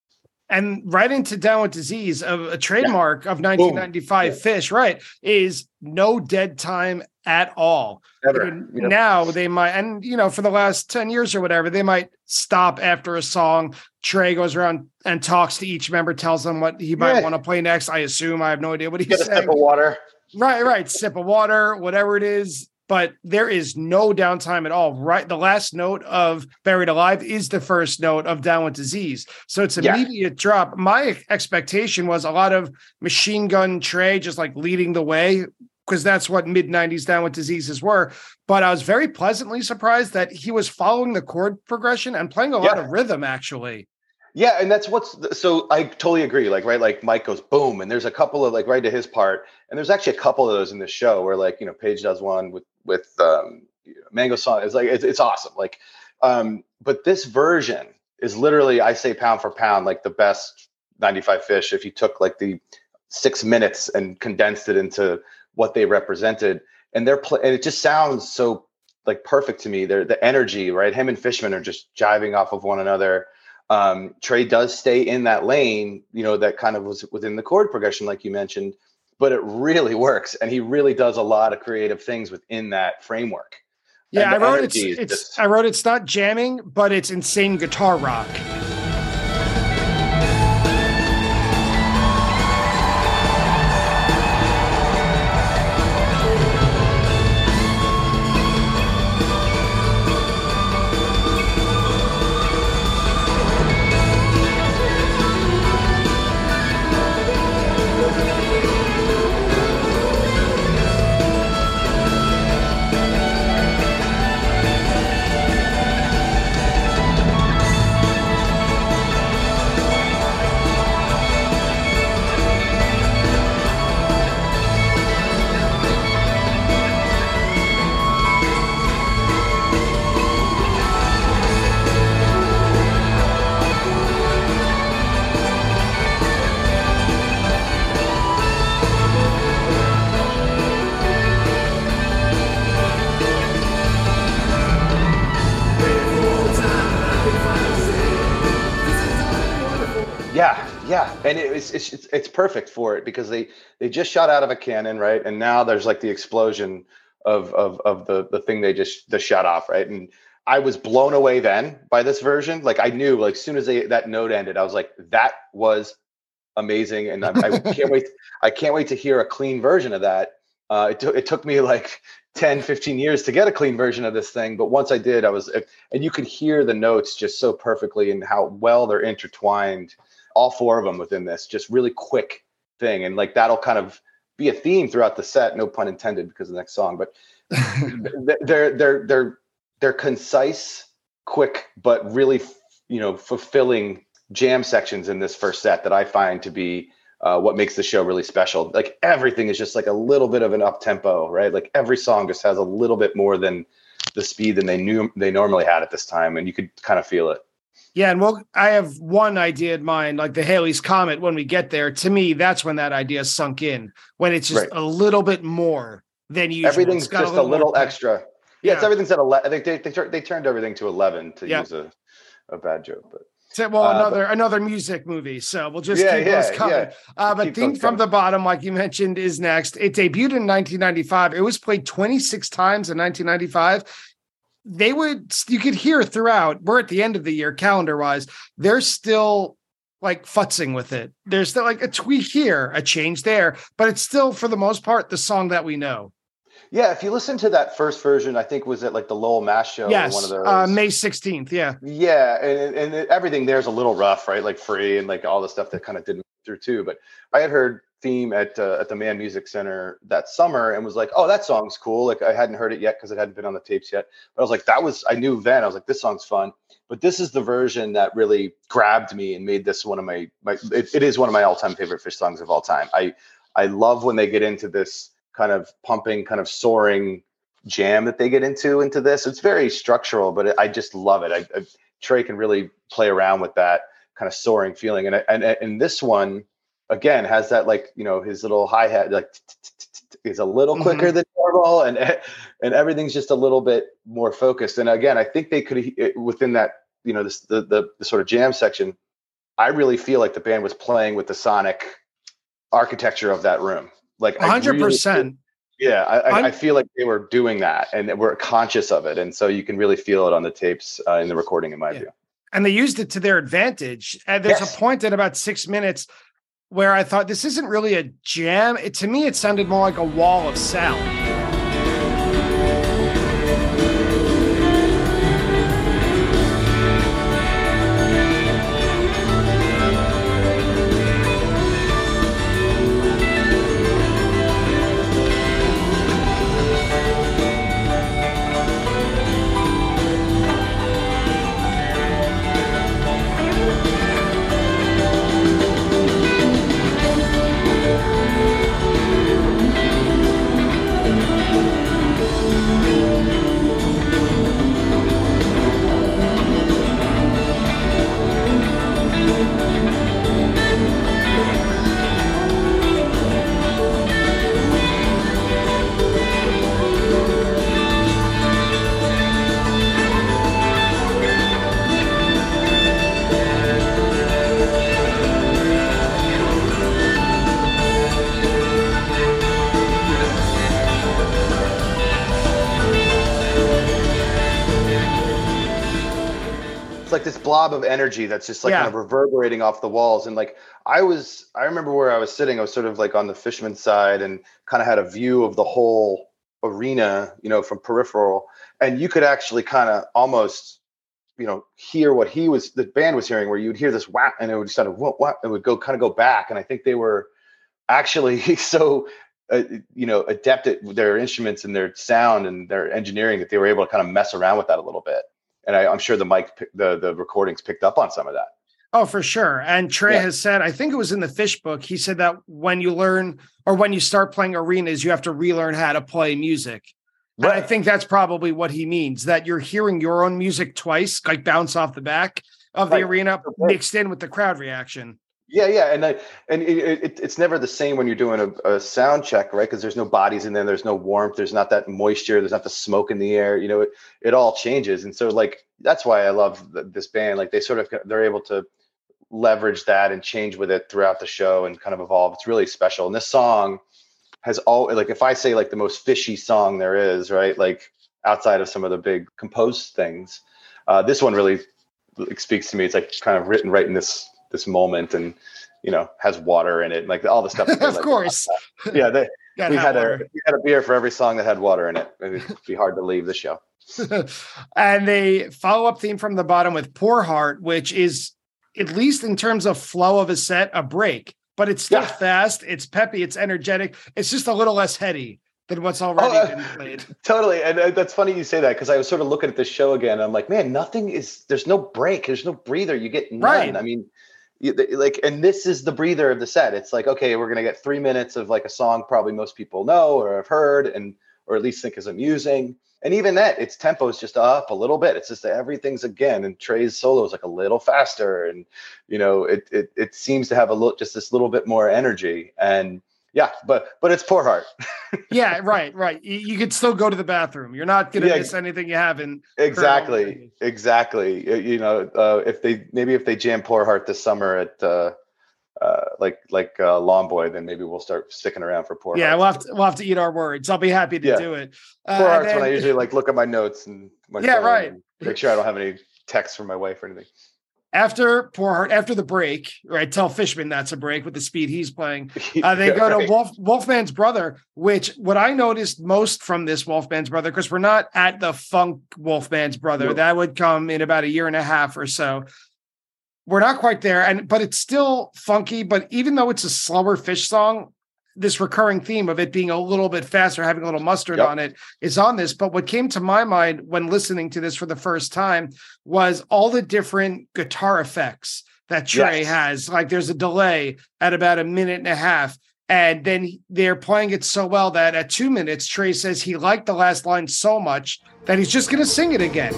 And right into Down with Disease, a, a trademark yeah. of nineteen ninety-five yeah. Phish, right, is no dead time at all. Ever. Yep. Now they might, and you know, for the last ten years or whatever, they might stop after a song. Trey goes around and talks to each member, tells them what he might yeah. want to play next. I assume, I have no idea what he's Get saying. a sip of water. Right, right. Sip of water, whatever it is. But there is no downtime at all. Right. The last note of Buried Alive is the first note of Down with Disease. So it's immediate yeah. drop. My expectation was a lot of Machine Gun Trey just like leading the way, because that's what mid nineties Down with Diseases were. But I was very pleasantly surprised that he was following the chord progression and playing a yeah. lot of rhythm, actually. Yeah, and that's what's so I totally agree. Like, right, like Mike goes boom, and there's a couple of like right to his part, and there's actually a couple of those in the show where like you know Paige does one with with um, Mango song. It's like it's, it's awesome. Like, um, but this version is literally, I say pound for pound, like the best ninety-five Phish. If you took like the six minutes and condensed it into what they represented, and they're pl- and it just sounds so like perfect to me. They're the energy, right? Him and Fishman are just jiving off of one another. Um, Trey does stay in that lane, you know, that kind of was within the chord progression, like you mentioned, but it really works. And he really does a lot of creative things within that framework. Yeah, I wrote it's, it's just... I wrote it's not jamming, but it's insane guitar rock. Yeah, and it, it's, it's it's it's perfect for it because they they just shot out of a cannon, right? And now there's like the explosion of of of the the thing they just the shut off, right? And I was blown away then by this version. Like I knew, like as soon as they, that note ended, I was like, that was amazing, and I, I can't wait. I can't wait to hear a clean version of that. Uh, it took it took me like ten, fifteen years to get a clean version of this thing, but once I did, I was, and you could hear the notes just so perfectly and how well they're intertwined. All four of them within this, just really quick thing. And like, that'll kind of be a theme throughout the set, no pun intended, because of the next song, but they're, they're, they're, they're concise, quick, but really, you know, fulfilling jam sections in this first set that I find to be uh, what makes the show really special. Like everything is just like a little bit of an up tempo, right? Like every song just has a little bit more than the speed than they knew they normally had at this time. And you could kind of feel it. Yeah, and well, I have one idea in mind, like the Halley's Comet. When we get there, to me, that's when that idea sunk in. When it's just right. a little bit more than usual. Everything's just a little, a little extra. Yeah, yeah, it's everything's at eleven. I think they they, they turned everything to eleven to yeah. use a, a bad joke, but so, well, uh, another but, another music movie. So we'll just yeah, keep yeah, those coming. Yeah. Uh, but Theme from the Bottom, like you mentioned, is next. It debuted in nineteen ninety-five. It was played twenty-six times in nineteen ninety-five. They would, you could hear throughout, we're at the end of the year calendar wise, they're still like futzing with it. There's still like a tweak here, a change there, but it's still for the most part, the song that we know. Yeah. If you listen to that first version, I think was it like the Lowell Mass show? Yes. Or one of those? Uh, May sixteenth. Yeah. Yeah. And, and everything there's a little rough, right? Like Free and like all the stuff that kind of didn't through too. But I had heard Theme at uh, at the Mann Music Center that summer and was like, oh, that song's cool. Like I hadn't heard it yet because it hadn't been on the tapes yet. But I was like, that was, I knew then, I was like, this song's fun. But this is the version that really grabbed me and made this one of my, my it, it is one of my all-time favorite Phish songs of all time. I, I love when they get into this kind of pumping, kind of soaring jam that they get into, into this. It's very structural, but it, I just love it. I, I, Trey can really play around with that kind of soaring feeling. And, and, and this one, again, has that, like, you know, his little hi-hat like is a little quicker than normal, and and everything's just a little bit more focused. And again, I think they could, within that, you know, this the the, the sort of jam section, I really feel like the band was playing with the sonic architecture of that room. Like one hundred percent. Really, yeah, I, I feel like they were doing that and were conscious of it. And so you can really feel it on the tapes uh, in the recording, in my yeah. view. And they used it to their advantage. And there's yes. a point at about six minutes where I thought, this isn't really a jam. It, to me, it sounded more like a wall of sound. Like this blob of energy that's just like yeah. kind of reverberating off the walls. And like I was, I remember where I was sitting, I was sort of like on the Fishman side and kind of had a view of the whole arena, you know, from peripheral. And you could actually kind of almost, you know, hear what he was, the band was hearing, where you would hear this whap and it would sort of what, what, it would go kind of go back. And I think they were actually so, uh, you know, adept at their instruments and their sound and their engineering that they were able to kind of mess around with that a little bit. And I, I'm sure the mic, the the recordings picked up on some of that. Oh, for sure. And Trey yeah. has said, I think it was in the Phish book, he said that when you learn or when you start playing arenas, you have to relearn how to play music. Right. And I think that's probably what he means, that you're hearing your own music twice, like bounce off the back of the right. arena, mixed in with the crowd reaction. Yeah, yeah, and I, and it, it, it's never the same when you're doing a, a sound check, right? Because there's no bodies in there, there's no warmth, there's not that moisture, there's not the smoke in the air. You know, it, it all changes, and so like that's why I love the, this band. Like they sort of they're able to leverage that and change with it throughout the show and kind of evolve. It's really special. And this song has all, like, if I say like the most fishy song there is, right, like outside of some of the big composed things, uh, this one really speaks to me. It's like kind of written right in this this moment, and you know, has water in it, like all the stuff. Of like, course, yeah. They, we had water. a we had a beer for every song that had water in it. It'd be hard to leave the show. And they follow up theme from the bottom with "Poor Heart," which is, at least in terms of flow of a set, a break. But it's still yeah. fast, it's peppy, it's energetic. It's just a little less heady than what's already oh, uh, been played. Totally. And uh, that's funny you say that, because I was sort of looking at this show again. And I'm like, man, nothing is, there's no break. There's no breather. You get none. Right. I mean, you, like, and this is the breather of the set. It's like, okay, we're going to get three minutes of like a song probably most people know or have heard, and or at least think is amusing. And even that, its tempo is just up a little bit. It's just that everything's again, and Trey's solo is like a little faster, and you know, it it it seems to have a little, just this little bit more energy. And yeah, but but it's Poor Heart. Yeah, right, right. You, you could still go to the bathroom. You're not gonna yeah, miss anything you haven't. Exactly, exactly. You know, uh, if they maybe if they jam Poor Heart this summer at. Uh, Uh, like like uh, Lawn Boy, then maybe we'll start sticking around for Poor yeah, Hearts. we'll have to we'll have to eat our words. I'll be happy to yeah. do it. Uh, Poor Hearts then, when I usually like look at my notes and my yeah, right. And make sure I don't have any texts from my wife or anything. After Poor Heart, after the break, right? Tell Fishman that's a break with the speed he's playing. Uh, they yeah, go right. to Wolf Wolfman's Brother, which what I noticed most from this Wolfman's Brother, because we're not at the funk Wolfman's Brother, no. that would come in about a year and a half or so. We're not quite there, and but it's still funky. But even though it's a slower Fish song, this recurring theme of it being a little bit faster, having a little mustard yep. on it, is on this. But what came to my mind when listening to this for the first time was all the different guitar effects that Trey yes. has. Like there's a delay at about a minute and a half, and then they're playing it so well that at two minutes, Trey says he liked the last line so much that he's just going to sing it again.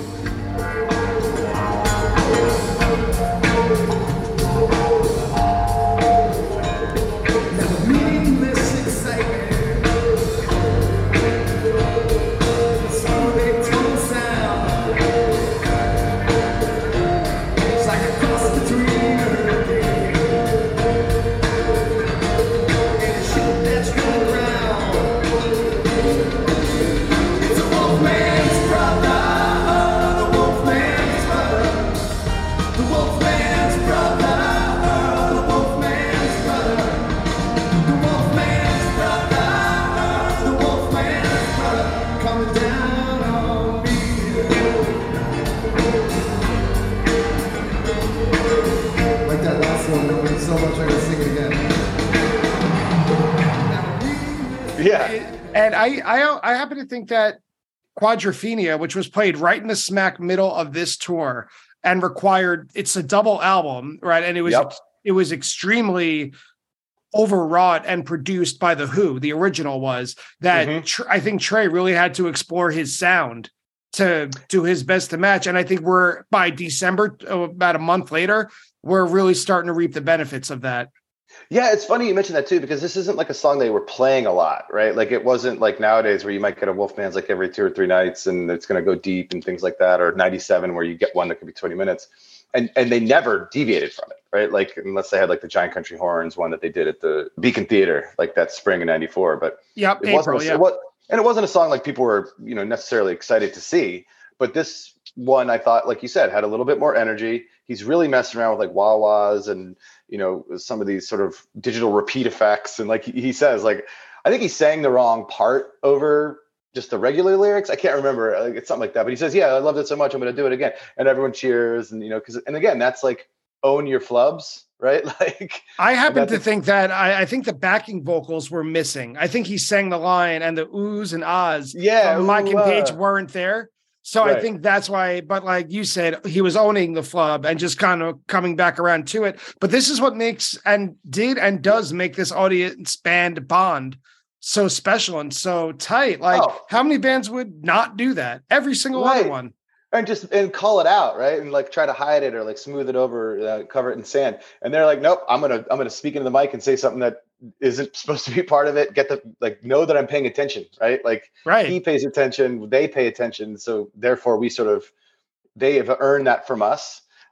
Yeah. And I, I I happen to think that Quadrophenia, which was played right in the smack middle of this tour and required, it's a double album, right? And it was yep. it was extremely overwrought and produced by The Who. The original was that mm-hmm. tr- I think Trey really had to explore his sound to do his best to match. And I think we're by December, about a month later, we're really starting to reap the benefits of that. Yeah, it's funny you mentioned that too, because this isn't like a song they were playing a lot, right? Like it wasn't like nowadays where you might get a Wolfman's like every two or three nights and it's going to go deep and things like that, or ninety-seven where you get one that could be twenty minutes. And and they never deviated from it, right? Like unless they had like the Giant Country Horns one that they did at the Beacon Theater, like that spring of ninety-four. But yep, it April, wasn't a, yeah. it was, and it wasn't a song like people were, you know, necessarily excited to see. But this one, I thought, like you said, had a little bit more energy. He's really messing around with like wah-wahs and, you know, some of these sort of digital repeat effects. And like he says, like, I think he sang the wrong part over just the regular lyrics. I can't remember. Like, it's something like that. But he says, yeah, I loved it so much, I'm going to do it again. And everyone cheers. And, you know, because, and again, that's like own your flubs, right? Like, I happen to think that I, I think the backing vocals were missing. I think he sang the line and the oohs and ahs yeah, from Mike and uh, Page weren't there. So right. I think that's why, but like you said, he was owning the flub and just kind of coming back around to it. But this is what makes and did and does make this audience band bond so special and so tight. Like oh. how many bands would not do that? Every single right. other one. And just and call it out, right? And like try to hide it or like smooth it over, uh, cover it in sand. And they're like, nope, I'm gonna I'm gonna speak into the mic and say something that isn't supposed to be part of it. Get the like know that I'm paying attention, right? Like right. he pays attention, they pay attention, so therefore we sort of they have earned that from us.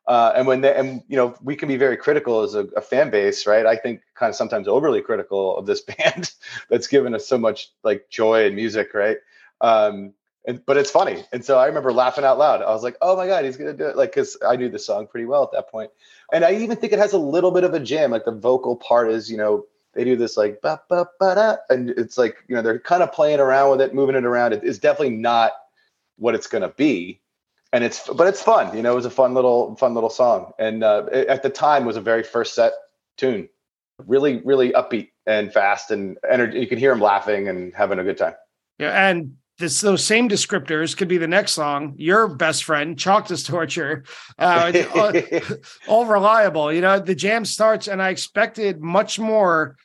Uh, and when they, and you know, we can be very critical as a, a fan base, right? I think kind of sometimes overly critical of this band that's given us so much like joy and music, right? Um, and, but it's funny. And so I remember laughing out loud. I was like, oh my God, he's going to do it. Like, cause I knew the song pretty well at that point. And I even think it has a little bit of a jam. Like the vocal part is, you know, they do this like, ba, ba, ba, da, and it's like, you know, they're kind of playing around with it, moving it around. It is definitely not what it's going to be. And it's, but it's fun. You know, it was a fun little, fun little song. And uh, it, at the time was a very first set tune, really, really upbeat and fast and energy. You can hear them laughing and having a good time. Yeah. And this, those same descriptors could be the next song. Your best friend, Chalked Torture, uh, all, all reliable. You know, the jam starts, and I expected much more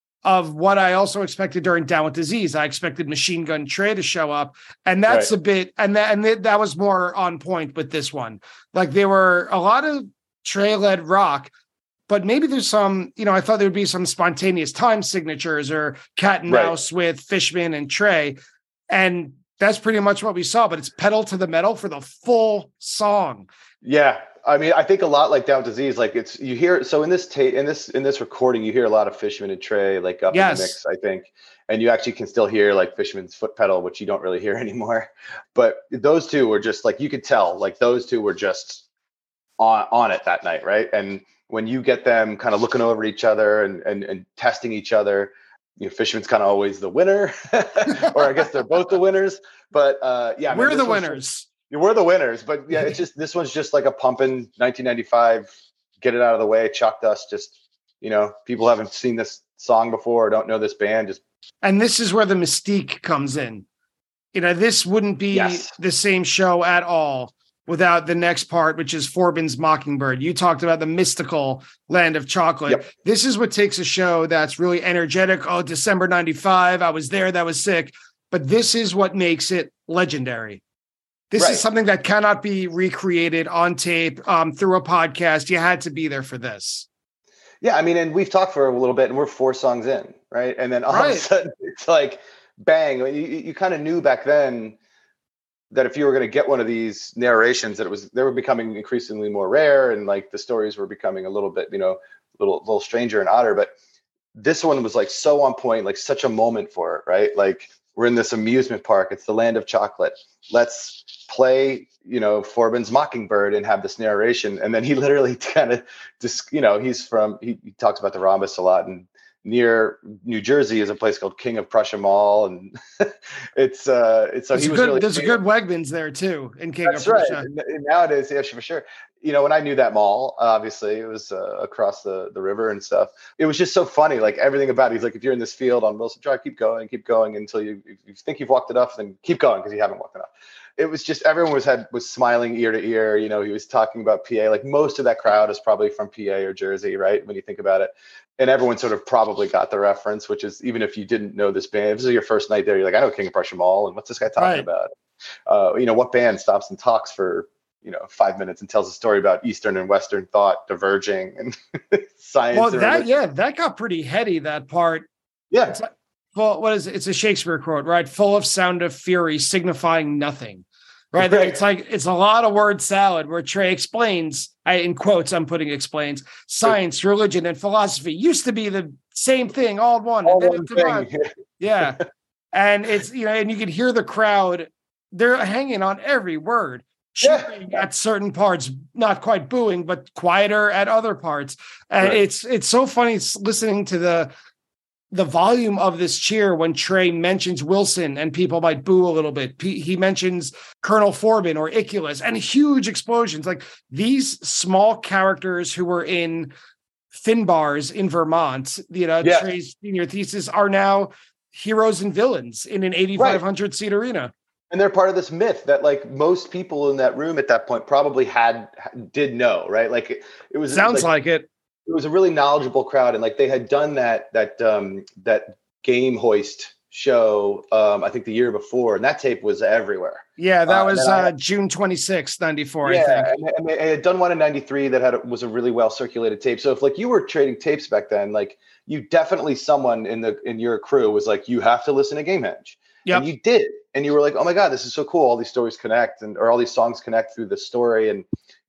of what I also expected during Down with Disease. I expected Machine Gun Trey to show up, and that's right. a bit, and that and th- that was more on point with this one. Like there were a lot of Trey-led rock, but maybe there's some, you know, I thought there would be some spontaneous time signatures or cat and mouse right. with Fishman and Trey. And that's pretty much what we saw, but it's pedal to the metal for the full song. Yeah. I mean, I think a lot like Down with Disease, like it's, you hear, so in this tape, in this, in this recording, you hear a lot of Fishman and Trey, like up yes. in the mix, I think. And you actually can still hear like Fishman's foot pedal, which you don't really hear anymore. But those two were just like, you could tell, like those two were just on, on it that night. Right. And when you get them kind of looking over each other and, and, and testing each other, you know, Fishman's kind of always the winner, or I guess they're both the winners. But uh, yeah, we're man, the winners. Just, we're the winners. But yeah, it's just this one's just like a pumping nineteen ninety-five. Get it out of the way. Chalk Dust. Just, you know, people haven't seen this song before, or don't know this band. Just and this is where the mystique comes in. You know, this wouldn't be yes. the same show at all without the next part, which is Forbin's Mockingbird. You talked about the mystical land of chocolate. Yep. This is what takes a show that's really energetic. Oh, December ninety-five, I was there, that was sick. But this is what makes it legendary. This right. is something that cannot be recreated on tape um, through a podcast. You had to be there for this. Yeah, I mean, and we've talked for a little bit, and we're four songs in, right? And then all right. of a sudden, it's like, bang. I mean, you, you kind of knew back then that if you were going to get one of these narrations, that it was, they were becoming increasingly more rare, and like the stories were becoming a little bit, you know, a little, little stranger and odder. But this one was like so on point, like such a moment for it, right? Like we're in this amusement park. It's the land of chocolate. Let's play, you know, Forbin's Mockingbird and have this narration. And then he literally kind of just, you know, he's from, he, he talks about the rhombus a lot, and near New Jersey is a place called King of Prussia Mall, and it's uh, it's so there's he was good, really there's a good Wegmans there too in King That's of Prussia. Right. And nowadays, yeah, for sure. You know, when I knew that mall, obviously it was uh, across the the river and stuff. It was just so funny, like everything about it. He's like, if you're in this field on Wilson Drive, keep going, keep going until you if you think you've walked enough, then keep going because you haven't walked enough. It was just everyone was had was smiling ear to ear. You know, he was talking about P A. Like most of that crowd is probably from P A or Jersey, right? When you think about it. And everyone sort of probably got the reference, which is even if you didn't know this band, if this is your first night there, you're like, I know King of Prussia Mall, and what's this guy talking right. about? Uh, you know, what band stops and talks for, you know, five minutes and tells a story about Eastern and Western thought diverging and science. Well, and that, religion. yeah, that got pretty heady, that part. Yeah. It's like, well, what is it? It's a Shakespeare quote, right? Full of sound of fury, signifying nothing. Right. right. It's like, it's a lot of word salad where Trey explains, I, in quotes, I'm putting explains, science, religion, and philosophy used to be the same thing, all in one. All one thing. Yeah. And it's, you know, and you can hear the crowd, they're hanging on every word, cheering yeah. at certain parts, not quite booing, but quieter at other parts. And right. it's, it's so funny listening to the, the volume of this cheer when Trey mentions Wilson and people might boo a little bit. P- he mentions Colonel Forbin or Iculus and huge explosions. Like these small characters who were in Finbars in Vermont, you know, yeah. Trey's senior thesis are now heroes and villains in an eighty-five hundred right. seat arena. And they're part of this myth that like most people in that room at that point probably had, did know, right? Like it, it was sounds like, like it. It was a really knowledgeable crowd, and like they had done that that um, that Game Hoist show, um, I think the year before, and that tape was everywhere. Yeah, that uh, was uh, had, June twenty-sixth, ninety-four. Yeah, I think. And, and they had done one in ninety-three that had was a really well circulated tape. So if like you were trading tapes back then, like you definitely someone in the in your crew was like, you have to listen to Gamehenge. Yeah, and you did, and you were like, oh my god, this is so cool. All these stories connect, and or all these songs connect through the story, and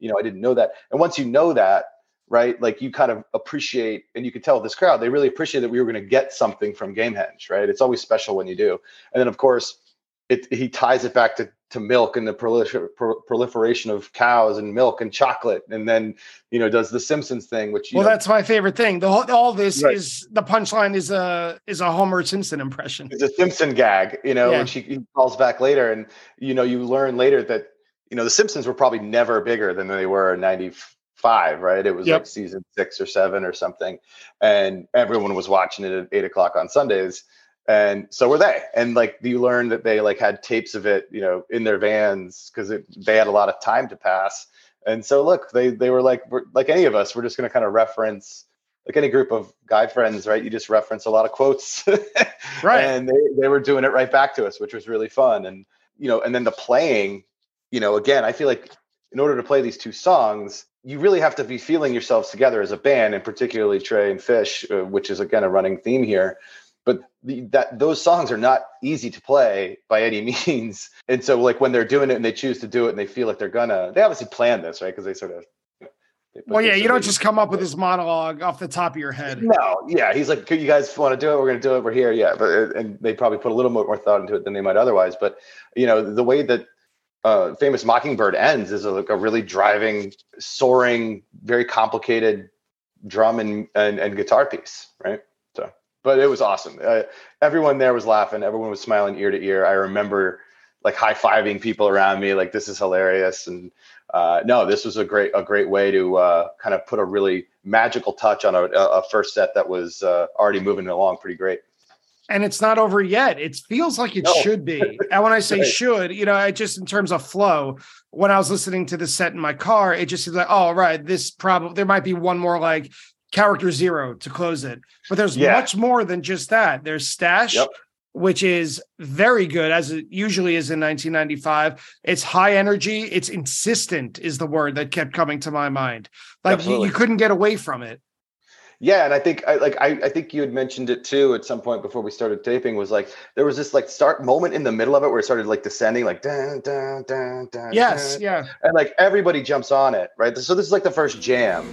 you know, I didn't know that. And once you know that, right, like you kind of appreciate, and you could tell this crowd, they really appreciate that we were going to get something from Gamehenge, right? It's always special when you do. And then of course, it, he ties it back to, to milk and the prolifer, pro, proliferation of cows and milk and chocolate. And then, you know, does the Simpsons thing, which, you well, know, that's my favorite thing. The whole, all this right. is the punchline is a, is a Homer Simpson impression. It's a Simpson gag, you know, yeah. when she he calls back later. And, you know, you learn later that, you know, the Simpsons were probably never bigger than they were in ninety-five, right? It was yep. like season six or seven or something. And everyone was watching it at eight o'clock on Sundays. And so were they. And like you learn that they like had tapes of it, you know, in their vans because they had a lot of time to pass. And so look, they they were like we're, like any of us, we're just going to kind of reference like any group of guy friends, right? You just reference a lot of quotes, right? And they they were doing it right back to us, which was really fun. And you know, and then the playing, you know, again, I feel like in order to play these two songs, you really have to be feeling yourselves together as a band, and particularly Trey and Fish, uh, which is again a running theme here. But the, that those songs are not easy to play by any means. And so like when they're doing it and they choose to do it and they feel like they're gonna, they obviously plan this, right? Because they sort of, you know, well, yeah, you don't just come up with this monologue off the top of your head. No, yeah. He's like, you guys want to do it? We're going to do it. We're here. Yeah. But, and they probably put a little more thought into it than they might otherwise. But, you know, the way that uh, Famous Mockingbird ends is a, like a really driving, soaring, very complicated drum and, and, and guitar piece, right? So. But it was awesome. Uh, everyone there was laughing. Everyone was smiling ear to ear. I remember like high-fiving people around me, like this is hilarious. And uh, no, this was a great a great way to uh, kind of put a really magical touch on a, a first set that was uh, already moving along pretty great. And it's not over yet. It feels like it no. should be. And when I say right. should, you know, I just in terms of flow, when I was listening to the set in my car, it just seems like, oh, right, this probably there might be one more like character zero to close it, but there's yeah. much more than just that. There's Stash, yep. which is very good, as it usually is in nineteen ninety-five. It's high energy. It's insistent is the word that kept coming to my mind. Like you, you couldn't get away from it. Yeah, and I think I like I, I think you had mentioned it too at some point before we started taping. Was like there was this like start moment in the middle of it where it started like descending, like dun, dun, dun, dun, yes, dun, yeah, and like everybody jumps on it, right? So this is like the first jam.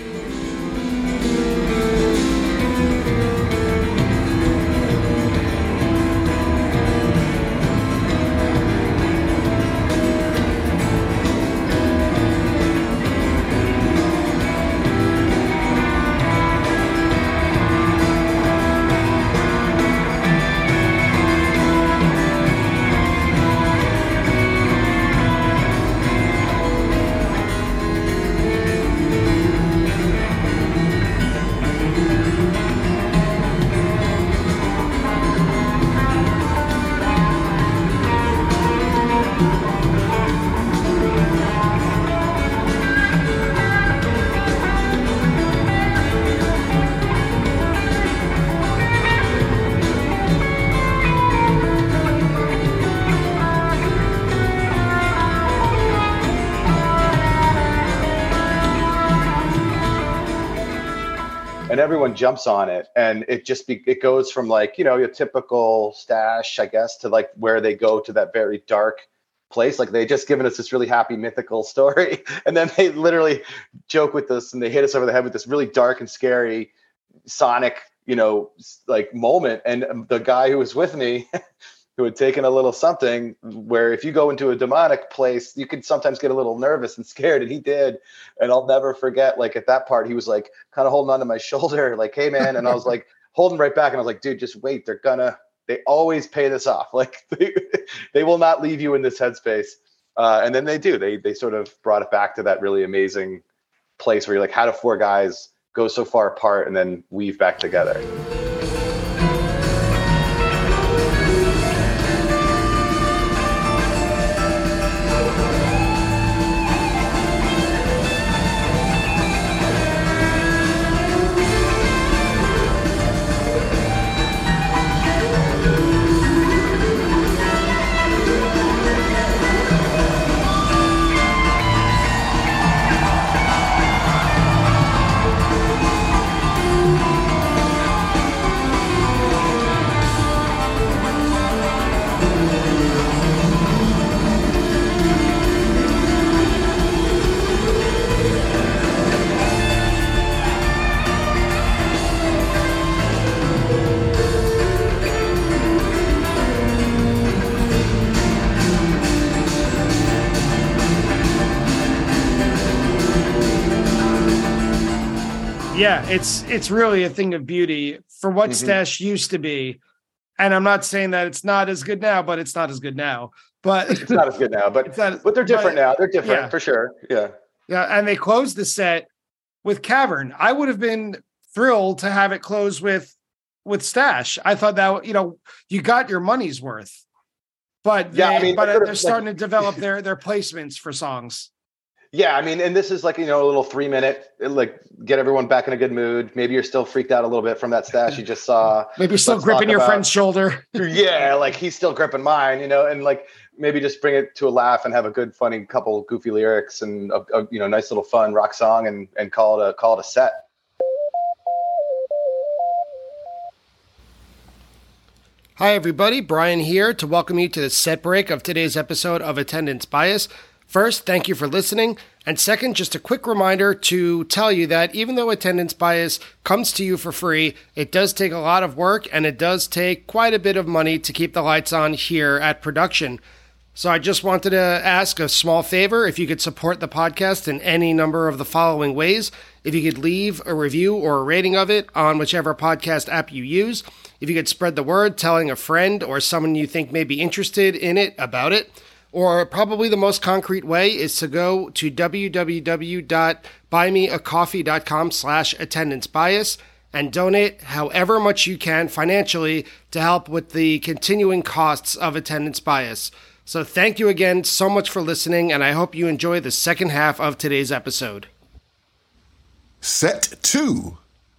Everyone jumps on it, and it just be, it goes from like, you know, your typical Stash, I guess, to like where they go to that very dark place. Like they just given us this really happy mythical story, and then they literally joke with us and they hit us over the head with this really dark and scary sonic, you know, like moment. And the guy who was with me who had taken a little something, where if you go into a demonic place, you can sometimes get a little nervous and scared, and he did. And I'll never forget, like at that part, he was like kind of holding onto my shoulder, like, hey man. And I was like holding right back, and I was like, dude, just wait. They're gonna, they always pay this off. Like they, they will not leave you in this headspace. Uh, and then they do, they, they sort of brought it back to that really amazing place where you're like, how do four guys go so far apart and then weave back together? Yeah, it's it's really a thing of beauty for what mm-hmm. Stash used to be. And I'm not saying that it's not as good now, but it's not as good now. But it's not as good now, but not, but they're different but, now. They're different yeah. for sure. Yeah. Yeah. And they closed the set with Cavern. I would have been thrilled to have it close with with Stash. I thought that, you know, you got your money's worth. But they, yeah, I mean, but they're starting like, to develop their their placements for songs. Yeah, I mean, and this is like, you know, a little three minute, like get everyone back in a good mood. Maybe you're still freaked out a little bit from that Stash you just saw. Maybe you're still Let's gripping your about, friend's shoulder. Yeah, like he's still gripping mine, you know, and like maybe just bring it to a laugh and have a good, funny couple goofy lyrics and a, a you know, nice little fun rock song and and call it a call it a set. Hi, everybody. Brian here to welcome you to the set break of today's episode of Attendance Bias. First, thank you for listening. And second, just a quick reminder to tell you that even though Attendance Bias comes to you for free, it does take a lot of work and it does take quite a bit of money to keep the lights on here at production. So I just wanted to ask a small favor if you could support the podcast in any number of the following ways. If you could leave a review or a rating of it on whichever podcast app you use. If you could spread the word, telling a friend or someone you think may be interested in it about it. Or probably the most concrete way is to go to www.buymeacoffee.com slash attendance bias and donate however much you can financially to help with the continuing costs of Attendance Bias. So thank you again so much for listening, and I hope you enjoy the second half of today's episode. Set two.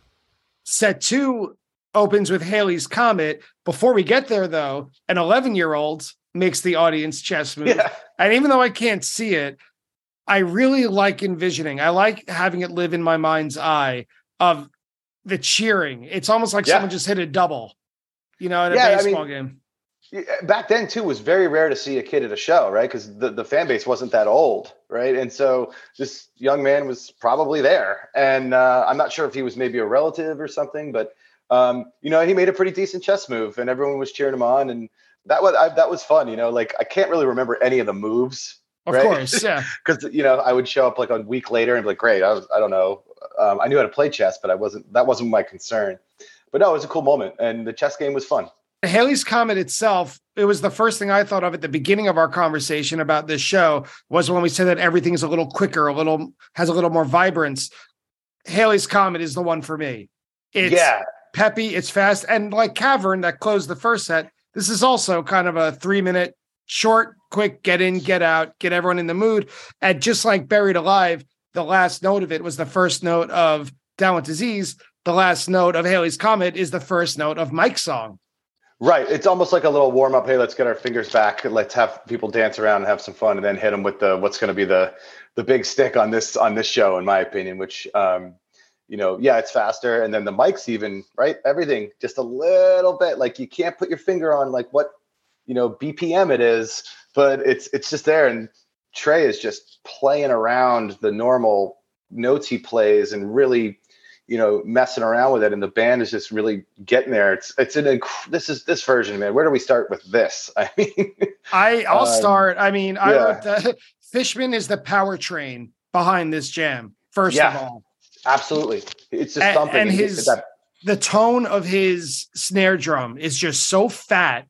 Set two opens with Halley's Comet. Before we get there, though, an eleven-year-old makes the audience chest move. Yeah. And even though I can't see it, I really like envisioning. I like having it live in my mind's eye of the cheering. It's almost like yeah. someone just hit a double, you know, in a yeah, baseball I mean, game. Back then, too, it was very rare to see a kid at a show, right? Because the, the fan base wasn't that old, right? And so this young man was probably there. And uh, I'm not sure if he was maybe a relative or something, but, um, you know, he made a pretty decent chess move and everyone was cheering him on. And that was I, that was fun, you know, like I can't really remember any of the moves. Of right? course, yeah. Because, you know, I would show up like a week later and be like, great, I, was, I don't know. Um, I knew how to play chess, but I wasn't, that wasn't my concern. But no, it was a cool moment. And the chess game was fun. Halley's Comet itself, it was the first thing I thought of at the beginning of our conversation about this show was when we said that everything's a little quicker, a little, has a little more vibrance. Halley's Comet is the one for me. It's yeah. peppy, it's fast. And like Cavern that closed the first set, this is also kind of a three minute short, quick, get in, get out, get everyone in the mood. And just like Buried Alive, the last note of it was the first note of Down with Disease. The last note of Halley's Comet is the first note of Mike's song. Right. It's almost like a little warm up. Hey, let's get our fingers back. Let's have people dance around and have some fun and then hit them with the, what's going to be the, the big stick on this, on this show, in my opinion, which, um, you know, yeah, it's faster. And then the mics even, right? Everything just a little bit, like you can't put your finger on like what, you know, B P M it is, but it's, it's just there. And Trey is just playing around the normal notes he plays and really, you know, messing around with it. And the band is just really getting there. It's, it's an, inc- this is this version, man. Where do we start with this? I mean, I I'll um, start. I mean, I yeah. wrote the, Fishman is the power train behind this jam. First yeah. of all. Absolutely. It's just and, something. And his, that... the tone of his snare drum is just so fat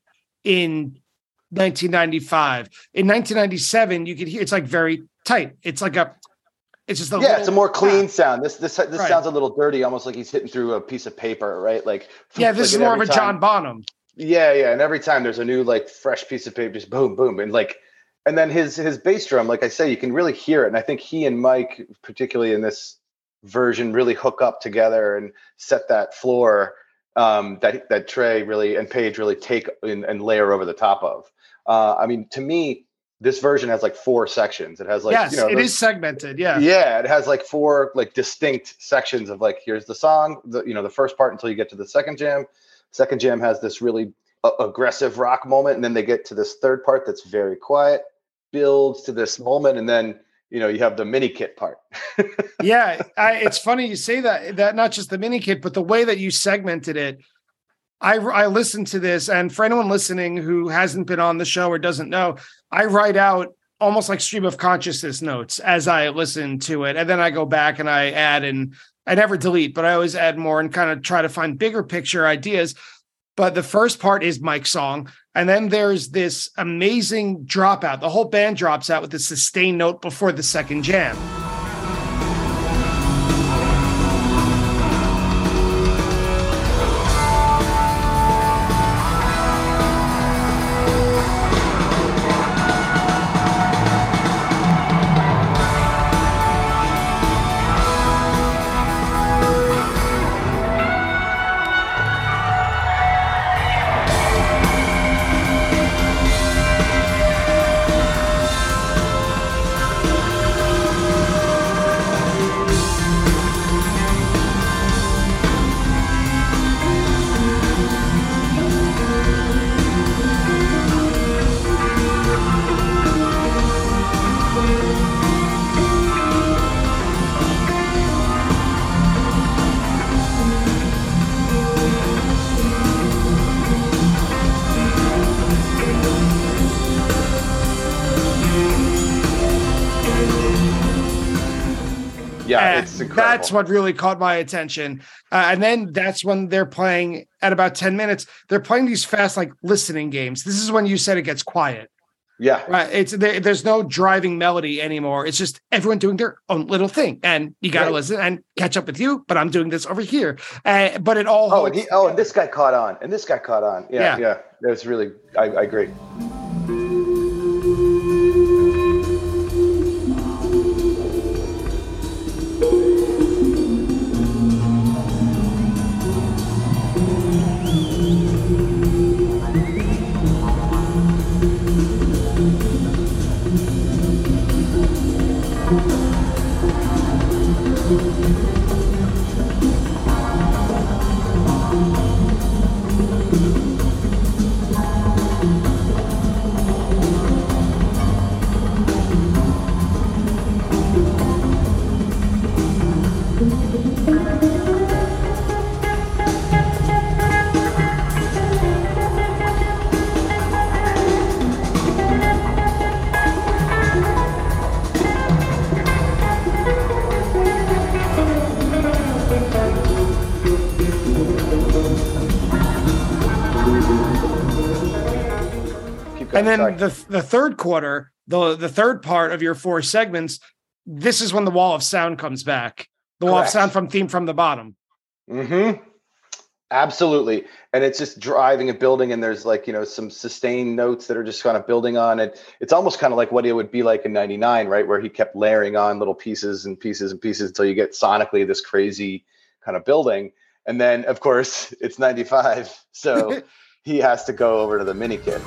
in nineteen ninety-five. In nineteen ninety-seven, you could hear it's like very tight. It's like a, it's just a yeah, it's a more clean sound. This this this right. sounds a little dirty, almost like he's hitting through a piece of paper, right? Like yeah, this like is more of a time, John Bonham. Yeah, yeah, and every time there's a new like fresh piece of paper, just boom, boom, and like, and then his his bass drum, like I say, you can really hear it. And I think he and Mike, particularly in this version, really hook up together and set that floor um, that that Trey really and Page really take in, and layer over the top of. Uh, I mean, to me, this version has like four sections. It has like, yes, you know, it those, is segmented. Yeah. Yeah. It has like four like distinct sections of like, here's the song, the, you know, the first part until you get to the second jam. Second jam has this really uh, aggressive rock moment. And then they get to this third part that's very quiet, builds to this moment. And then, you know, you have the mini kit part. yeah. I, it's funny you say that, that not just the mini kit, but the way that you segmented it. I, I listened to this, and for anyone listening who hasn't been on the show or doesn't know, I write out almost like stream of consciousness notes as I listen to it. And then I go back and I add in I never delete, but I always add more and kind of try to find bigger picture ideas. But the first part is Mike's song. And then there's this amazing dropout. The whole band drops out with a sustained note before the second jam. Yeah, it's incredible. That's what really caught my attention. Uh, and then that's when they're playing at about ten minutes. They're playing these fast, like listening games. This is when you said it gets quiet. Yeah. Right. It's there, there's no driving melody anymore. It's just everyone doing their own little thing. And you got to right. listen and catch up with you. But I'm doing this over here. Uh, but it all. Oh, and he, oh, and this guy caught on. And this guy caught on. Yeah. Yeah. yeah. That's really, I, I agree. And then Sorry. the the third quarter, the the third part of your four segments, this is when the wall of sound comes back. The wall Correct. of sound from Theme from the Bottom. Mm-hmm. Absolutely. And it's just driving and building, and there's like, you know, some sustained notes that are just kind of building on it. It's almost kind of like what it would be like in ninety-nine, right? Where he kept layering on little pieces and pieces and pieces until you get sonically this crazy kind of building. And then, of course, it's ninety-five. So he has to go over to the mini kit.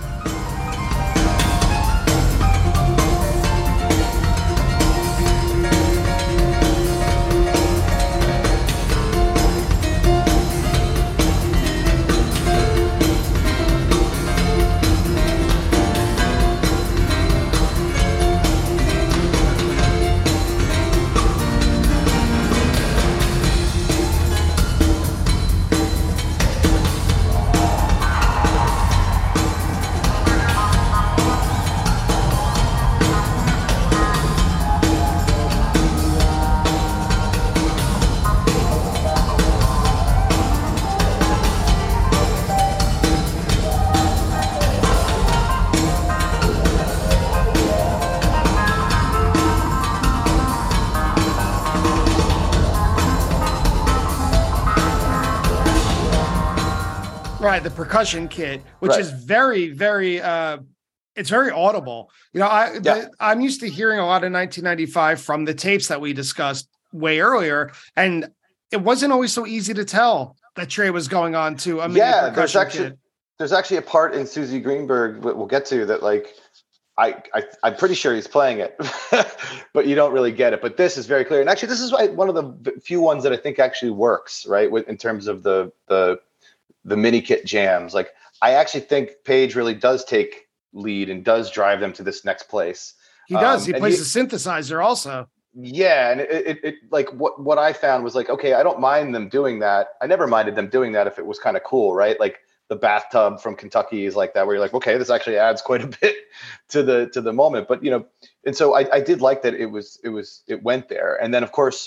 Right, the percussion kit, which right. is very, very, uh, it's very audible. You know, I, yeah. the, I'm used to hearing a lot of nineteen ninety-five from the tapes that we discussed way earlier, and it wasn't always so easy to tell that Trey was going on to a mini yeah. percussion There's actually kit. there's actually a part in Susie Greenberg that we'll get to that, like, I, I I'm pretty sure he's playing it, but you don't really get it. But this is very clear, and actually, this is one of the few ones that I think actually works, right, with, in terms of the the. the mini kit jams. Like, I actually think Page really does take lead and does drive them to this next place. He does. Um, he plays he, the synthesizer also. Yeah. And it, it, it like what, what I found was like, okay, I don't mind them doing that. I never minded them doing that if it was kind of cool, right? Like the bathtub from Kentucky is like that, where you're like, okay, this actually adds quite a bit to the, to the moment. But, you know, and so I, I did like that it was, it was, it went there. And then of course,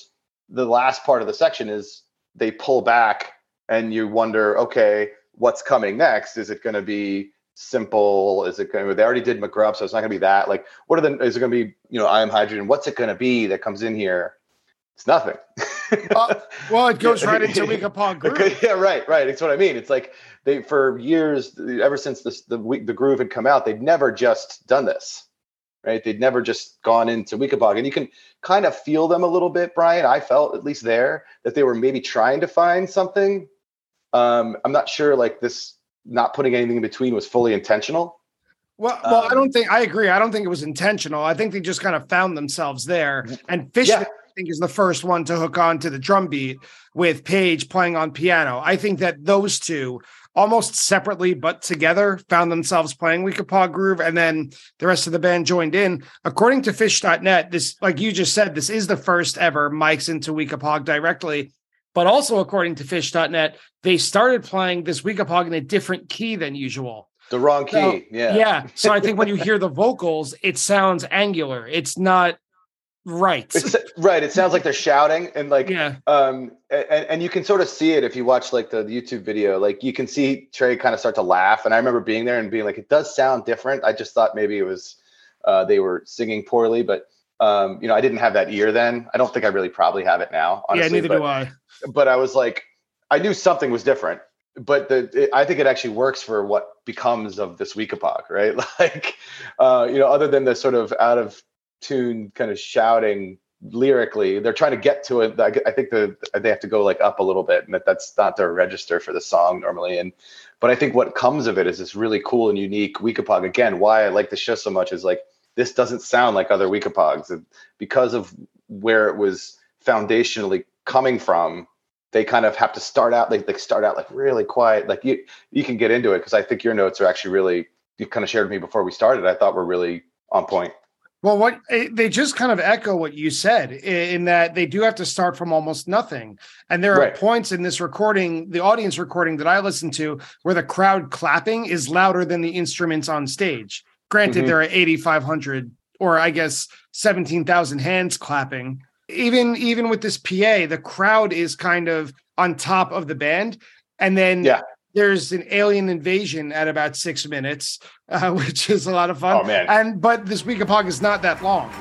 the last part of the section is they pull back and you wonder, okay, what's coming next? Is it going to be simple? Is it going to, they already did McGrubb, so it's not going to be that. Like, what are the, is it going to be, you know, I Am Hydrogen? What's it going to be that comes in here? It's nothing. well, well, it goes right into Weekapaug Groove. Yeah, right, right. It's what I mean. It's like they, for years, ever since this, the the Groove had come out, they've never just done this, right? They'd never just gone into Weekapaug. And you can kind of feel them a little bit, Brian. I felt, at least there, that they were maybe trying to find something. Um, I'm not sure, like, this not putting anything in between was fully intentional. Well, well, um, I don't think, I agree. I don't think it was intentional. I think they just kind of found themselves there. And Fishman, yeah. I think, is the first one to hook on to the drum beat with Page playing on piano. I think that those two, almost separately but together, found themselves playing Weekapaug Groove, and then the rest of the band joined in. According to Phish dot net, this, like you just said, this is the first ever mics into Weekapaug directly. But also, according to Phish dot net, they started playing this Weekapaug in a different key than usual. The wrong key, so, yeah. Yeah, so I think when you hear the vocals, it sounds angular. It's not right. It's, right, it sounds like they're shouting, and like, yeah. um, and, and you can sort of see it if you watch like the, the YouTube video. Like, you can see Trey kind of start to laugh, and I remember being there and being like, it does sound different. I just thought maybe it was uh, they were singing poorly, but um, you know, I didn't have that ear then. I don't think I really probably have it now, honestly. Yeah, neither but, do I. But I was like, I knew something was different. But the it, I think it actually works for what becomes of this Weekapaug, right? Like, uh, you know, other than the sort of out of tune kind of shouting lyrically, they're trying to get to it. I, I think the they have to go like up a little bit, and that that's not their register for the song normally. And but I think what comes of it is this really cool and unique Weekapaug. Again, why I like the show so much is like, this doesn't sound like other Weekapaugs, and because of where it was foundationally coming from. They kind of have to start out, like, they start out like really quiet. Like, you, you can get into it, because I think your notes are actually really, you kind of shared with me before we started, I thought were really on point. Well, what they just kind of echo what you said, in that they do have to start from almost nothing. And there are right. points in this recording, the audience recording that I listened to, where the crowd clapping is louder than the instruments on stage. Granted, mm-hmm. there are eighty-five hundred, or I guess seventeen thousand hands clapping. Even even with this P A, the crowd is kind of on top of the band. And then yeah. there's an alien invasion at about six minutes, uh, which is a lot of fun. Oh, man. And but this Weekapaug is not that long.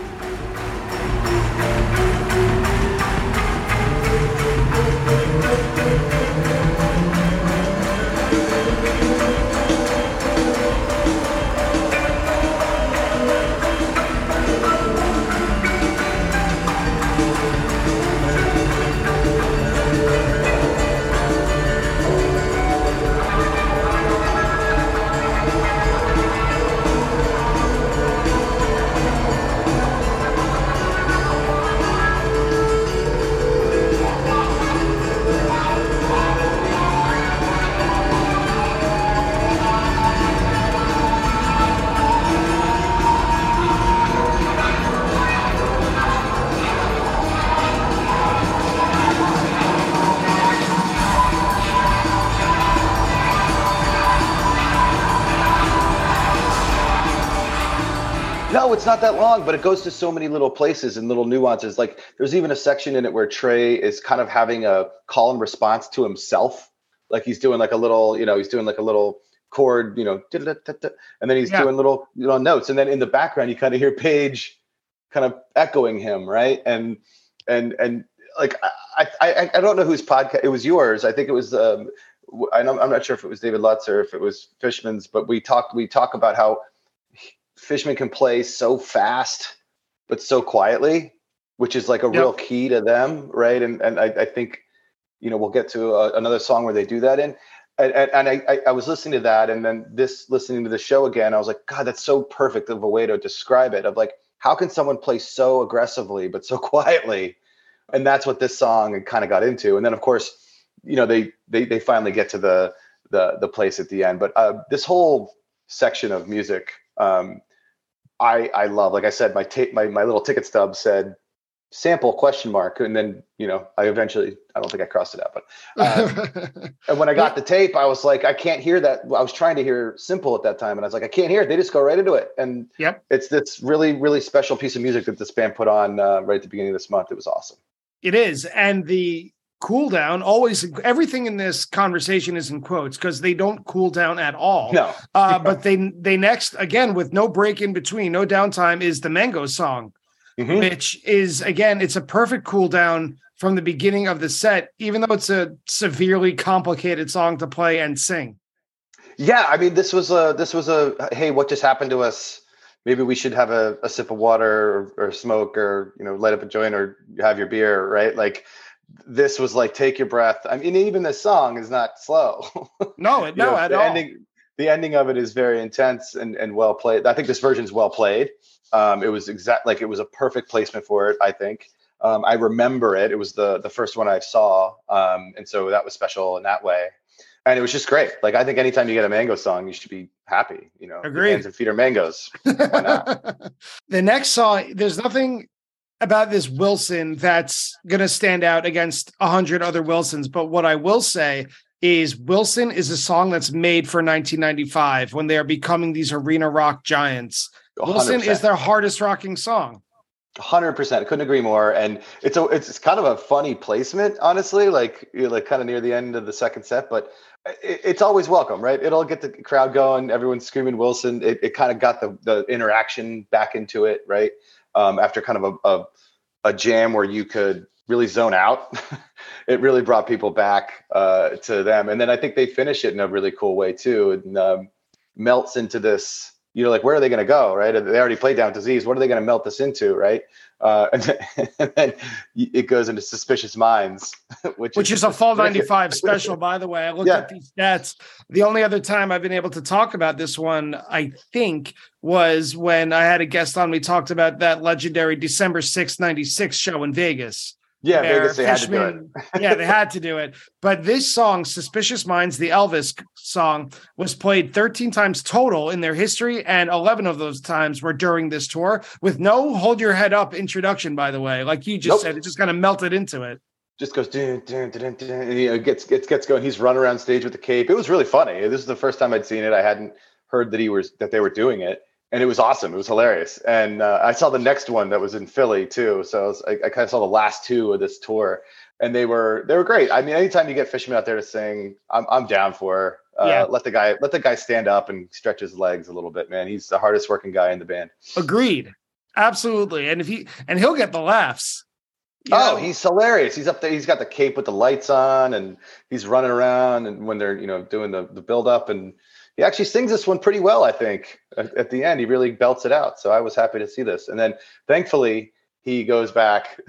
No, it's not that long, but it goes to so many little places and little nuances. Like, there's even a section in it where Trey is kind of having a call and response to himself. Like, he's doing like a little, you know, he's doing like a little chord, you know, and then he's yeah. doing little, you know, notes. And then in the background, you kind of hear Page kind of echoing him, right? And and and like, I I I don't know whose podcast it was. Yours, I think it was. Um, I know, I'm not sure if it was David Lutz or if it was Fishman's, but we talked we talk about how Fishman can play so fast, but so quietly, which is like a yep. real key to them, right? And and I, I think, you know, we'll get to a, another song where they do that in. And, and, and I, I was listening to that, and then this listening to the show again, I was like, God, that's so perfect of a way to describe it. Of like, how can someone play so aggressively but so quietly? And that's what this song kind of got into. And then, of course, you know, they they they finally get to the the the place at the end. But uh, this whole section of music. Um, I, I love, like I said, my tape, my, my little ticket stub said sample question mark. And then, you know, I eventually, I don't think I crossed it out, but, um, and when I got the tape, I was like, I can't hear that. I was trying to hear Simple at that time. And I was like, I can't hear it. They just go right into it. And yep. it's this really, really special piece of music that this band put on uh, right at the beginning of this month. It was awesome. It is. And the cool down always, everything in this conversation is in quotes because they don't cool down at all. No. uh, but they, they next, again, with no break in between, no downtime, is the Mango song, mm-hmm. which is, again, it's a perfect cool down from the beginning of the set, even though it's a severely complicated song to play and sing. Yeah. I mean, this was a, this was a, hey, what just happened to us? Maybe we should have a, a sip of water or, or smoke or, you know, light up a joint or have your beer, right? Like this was like, take your breath. I mean, even the song is not slow. No, no, know, at the all. Ending, the ending of it is very intense and, and well played. I think this version is well played. Um, it was exact, like it was a perfect placement for it, I think. Um, I remember it. It was the the first one I saw. Um, and so that was special in that way. And it was just great. Like, I think anytime you get a Mango song, you should be happy, you know. Agreed. Hands and feet are mangoes. Why not? The next song, there's nothing about this Wilson that's going to stand out against a hundred other Wilsons. But what I will say is Wilson is a song that's made for nineteen ninety-five when they are becoming these arena rock giants. Wilson one hundred percent is their hardest rocking song. one hundred percent. Couldn't agree more. And it's a, it's kind of a funny placement, honestly, like, you're like kind of near the end of the second set, but it, it's always welcome, right? It'll get the crowd going. Everyone's screaming Wilson. It, it kind of got the, the interaction back into it, right? Um, after kind of a, a, a jam where you could really zone out, it really brought people back uh, to them. And then I think they finish it in a really cool way too. And um, melts into this, you know, like, where are they going to go, right? They already played Down Disease. What are they going to melt this into, right? Uh, and, then, and then it goes into Suspicious Minds, which, which is, is a Fall ninety-five special, by the way. I looked yeah. at these stats. The only other time I've been able to talk about this one, I think, was when I had a guest on. We talked about that legendary December sixth, ninety-six show in Vegas. Yeah, Vegas, they Fishman, had to do it. Yeah, they had to do it. But this song, Suspicious Minds, the Elvis song, was played thirteen times total in their history, and eleven of those times were during this tour with no hold your head up introduction, by the way. Like you just nope. said, it just kind of melted into it. Just goes, dun, dun, dun, dun, dun, and, you know, gets, gets, gets going. He's running around stage with the cape. It was really funny. This is the first time I'd seen it. I hadn't heard that he was, that they were doing it. And it was awesome. It was hilarious. And uh, I saw the next one that was in Philly too. So I, was, I, I kind of saw the last two of this tour, and they were they were great. I mean, anytime you get Fishman out there to sing, I'm I'm down for. Uh, yeah. Let the guy let the guy stand up and stretch his legs a little bit, man. He's the hardest working guy in the band. Agreed, absolutely. And if he and he'll get the laughs. Oh, know? He's hilarious. He's up there. He's got the cape with the lights on, and he's running around. And when they're you know doing the the build up and. He actually sings this one pretty well, I think. At, at the end, he really belts it out. So I was happy to see this. And then, thankfully, he goes back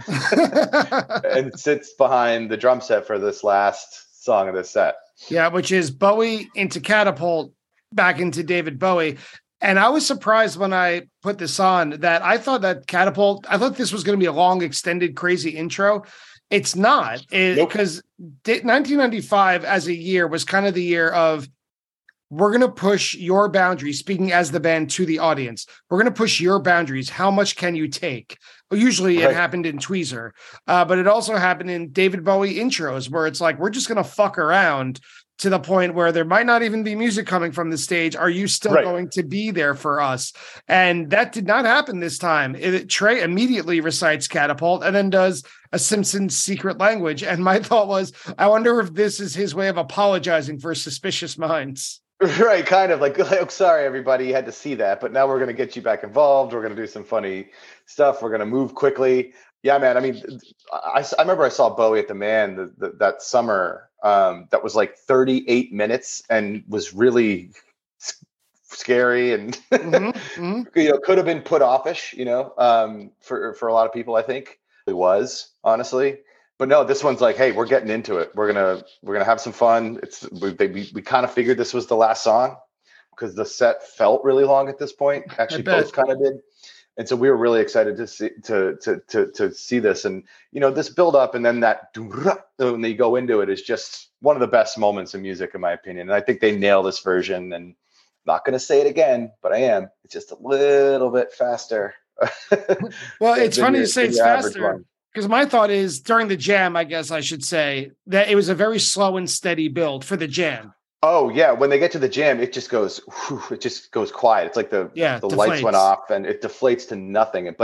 and sits behind the drum set for this last song of this set. Yeah, which is Bowie into Catapult, back into David Bowie. And I was surprised when I put this on that I thought that Catapult, I thought this was going to be a long, extended, crazy intro. It's not. Because nope. nineteen ninety-five as a year was kind of the year of, we're going to push your boundaries, speaking as the band to the audience. We're going to push your boundaries. How much can you take? Well, usually right. It happened in Tweezer, uh, but it also happened in David Bowie intros where it's like, we're just going to fuck around to the point where there might not even be music coming from the stage. Are you still right. going to be there for us? And that did not happen this time. It, Trey immediately recites Catapult and then does a Simpsons secret language. And my thought was, I wonder if this is his way of apologizing for Suspicious Minds. Right, kind of like, oh, sorry, everybody, you had to see that, but now we're going to get you back involved. We're going to do some funny stuff. We're going to move quickly. Yeah, man. I mean, I, I remember I saw Bowie at the Man the, the, that summer. Um, that was like thirty-eight minutes and was really scary and mm-hmm, mm-hmm. you know could have been put offish. You know, um, for for a lot of people, I think it was honestly. But no, this one's like, hey, we're getting into it. We're gonna we're gonna have some fun. It's we we, we kind of figured this was the last song because the set felt really long at this point. Actually, both kind of did, and so we were really excited to see to to to to see this. And you know, this build up and then that when they go into it is just one of the best moments in music, in my opinion. And I think they nail this version. And I'm not gonna say it again, but I am. It's just a little bit faster. Well, it's funny your, to say it's faster. Because my thought is during the jam, I guess I should say that it was a very slow and steady build for the jam. Oh yeah, when they get to the jam, it just goes, whew, it just goes quiet. It's like the yeah, the deflates. lights went off and it deflates to nothing. But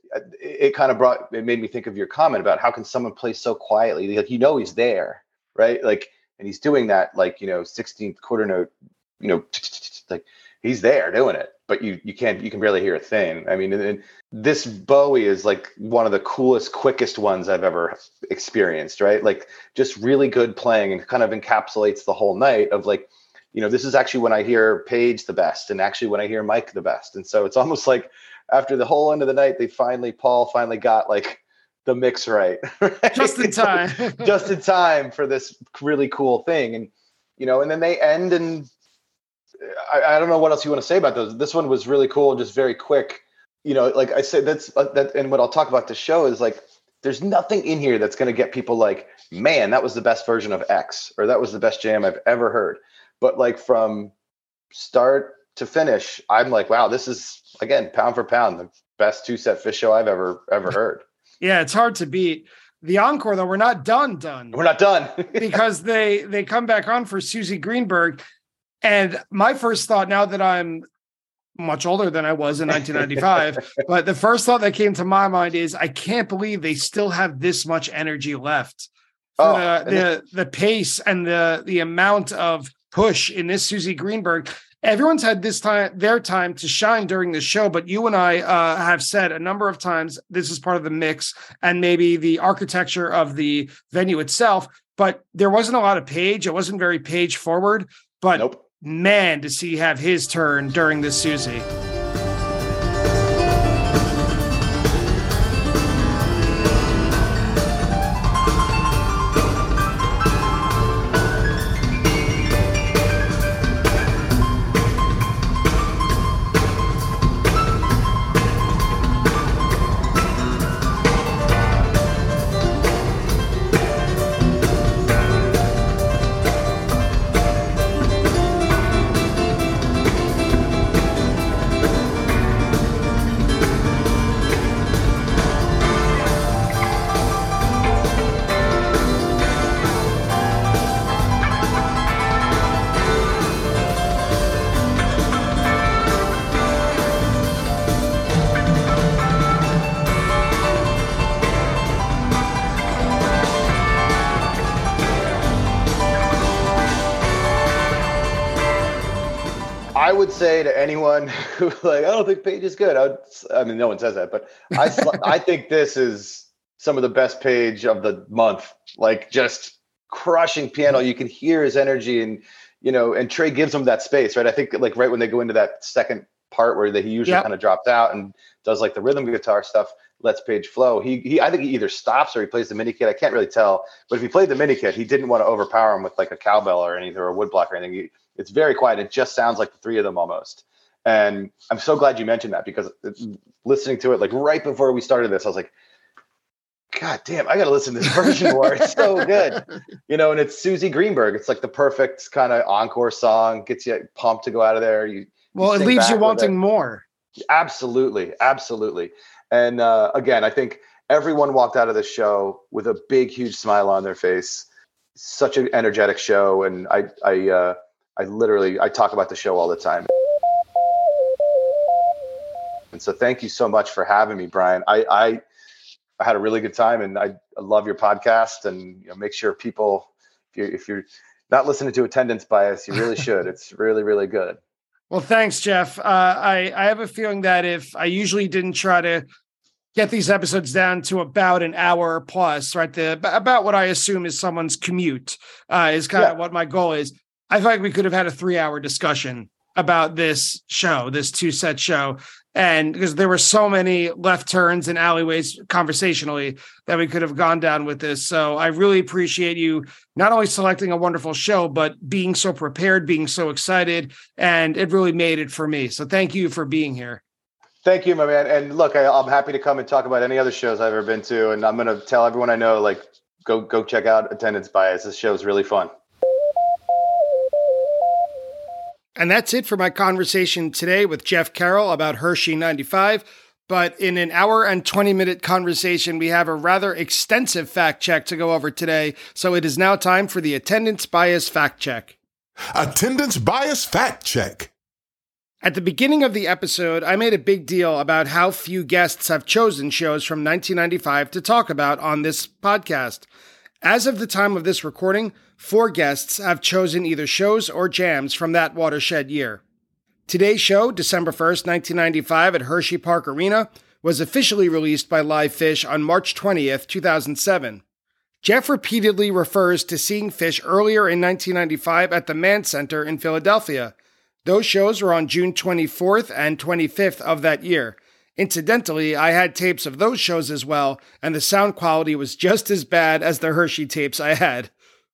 it kind of brought, it made me think of your comment about how can someone play so quietly? Like, you know, he's there, right? Like, and he's doing that, like, you know, sixteenth quarter note, you know, like he's there doing it, but you, you can't, you can barely hear a thing. I mean, and this Bowie is like one of the coolest, quickest ones I've ever experienced, right? Like just really good playing and kind of encapsulates the whole night of like, you know, this is actually when I hear Page the best and actually when I hear Mike the best. And so it's almost like after the whole end of the night, they finally, Paul finally got like the mix right. right? Just in time. Just in time for this really cool thing. And, you know, and then they end and I, I don't know what else you want to say about those. This one was really cool and just very quick. You know, like I said, that's uh, that. And what I'll talk about the show is like, there's nothing in here that's going to get people like, man, that was the best version of X, or that was the best jam I've ever heard. But like from start to finish, I'm like, wow, this is, again, pound for pound, the best two set Phish show I've ever, ever heard. Yeah, it's hard to beat. The encore, though, we're not done, done. We're not done. because they they come back on for Susie Greenberg. And my first thought, now that I'm much older than I was in nineteen ninety-five, but the first thought that came to my mind is, I can't believe they still have this much energy left. For oh, the, the, the pace and the, the amount of push in this Susie Greenberg. Everyone's had this time, their time to shine during the show, but you and I uh, have said a number of times, this is part of the mix and maybe the architecture of the venue itself, but there wasn't a lot of Page. It wasn't very Page forward, but nope. Man, does he have his turn during this Susie. I would say to anyone who like, I don't think Page is good. I, would, I mean, no one says that, but I, I think this is some of the best Page of the month. Like just crushing piano. You can hear his energy, and you know, and Trey gives him that space, right? I think like right when they go into that second part where that he usually yep. kind of drops out and does like the rhythm guitar stuff, lets Page flow. He he, I think he either stops or he plays the mini kit. I can't really tell, but if he played the mini kit, he didn't want to overpower him with like a cowbell or anything or a woodblock or anything. He, It's very quiet. It just sounds like the three of them almost. And I'm so glad you mentioned that, because listening to it, like right before we started this, I was like, God damn, I got to listen to this version more. It's so good. You know, and it's Susie Greenberg. It's like the perfect kind of encore song, gets you pumped to go out of there. You, well, you it leaves you wanting more. Absolutely. Absolutely. And uh, again, I think everyone walked out of this show with a big, huge smile on their face. Such an energetic show. And I, I, uh, I literally, I talk about the show all the time. And so thank you so much for having me, Brian. I, I, I had a really good time, and I, I love your podcast, and you know, make sure people, if you're, if you're not listening to Attendance Bias, you really should. It's really, really good. Well, thanks, Jeff. Uh, I, I have a feeling that if I usually didn't try to get these episodes down to about an hour plus, right? The, about what I assume is someone's commute uh, is kind yeah. of what my goal is. I feel like we could have had a three hour discussion about this show, this two set show. And because there were so many left turns and alleyways conversationally that we could have gone down with this. So I really appreciate you not only selecting a wonderful show, but being so prepared, being so excited. And it really made it for me. So thank you for being here. Thank you, my man. And look, I, I'm happy to come and talk about any other shows I've ever been to. And I'm going to tell everyone I know, like, go, go check out Attendance Bias. This show is really fun. And that's it for my conversation today with Jeff Carroll about Hershey ninety-five. But in an hour and twenty minute conversation, we have a rather extensive fact check to go over today. So it is now time for the Attendance Bias Fact Check. Attendance Bias Fact Check. At the beginning of the episode, I made a big deal about how few guests have chosen shows from nineteen ninety-five to talk about on this podcast. As of the time of this recording, four guests have chosen either shows or jams from that watershed year. Today's show, December first, nineteen ninety-five at Hershey Park Arena, was officially released by Live Phish on March twentieth, two thousand seven. Jeff repeatedly refers to seeing Phish earlier in nineteen ninety-five at the Mann Center in Philadelphia. Those shows were on June twenty-fourth and twenty-fifth of that year. Incidentally, I had tapes of those shows as well, and the sound quality was just as bad as the Hershey tapes I had.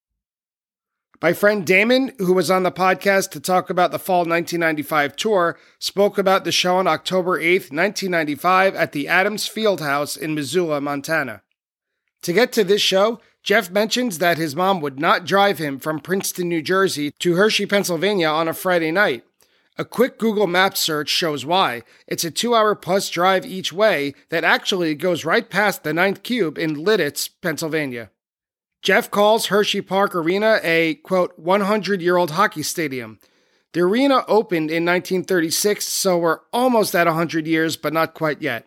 My friend Damon, who was on the podcast to talk about the fall nineteen ninety-five tour, spoke about the show on October eighth, nineteen ninety-five at the Adams Fieldhouse in Missoula, Montana. To get to this show, Jeff mentions that his mom would not drive him from Princeton, New Jersey to Hershey, Pennsylvania on a Friday night. A quick Google Maps search shows why. It's a two-hour plus drive each way that actually goes right past the Ninth Cube in Lititz, Pennsylvania. Jeff calls Hershey Park Arena a, quote, hundred-year-old hockey stadium. The arena opened in nineteen thirty-six, so we're almost at one hundred years, but not quite yet.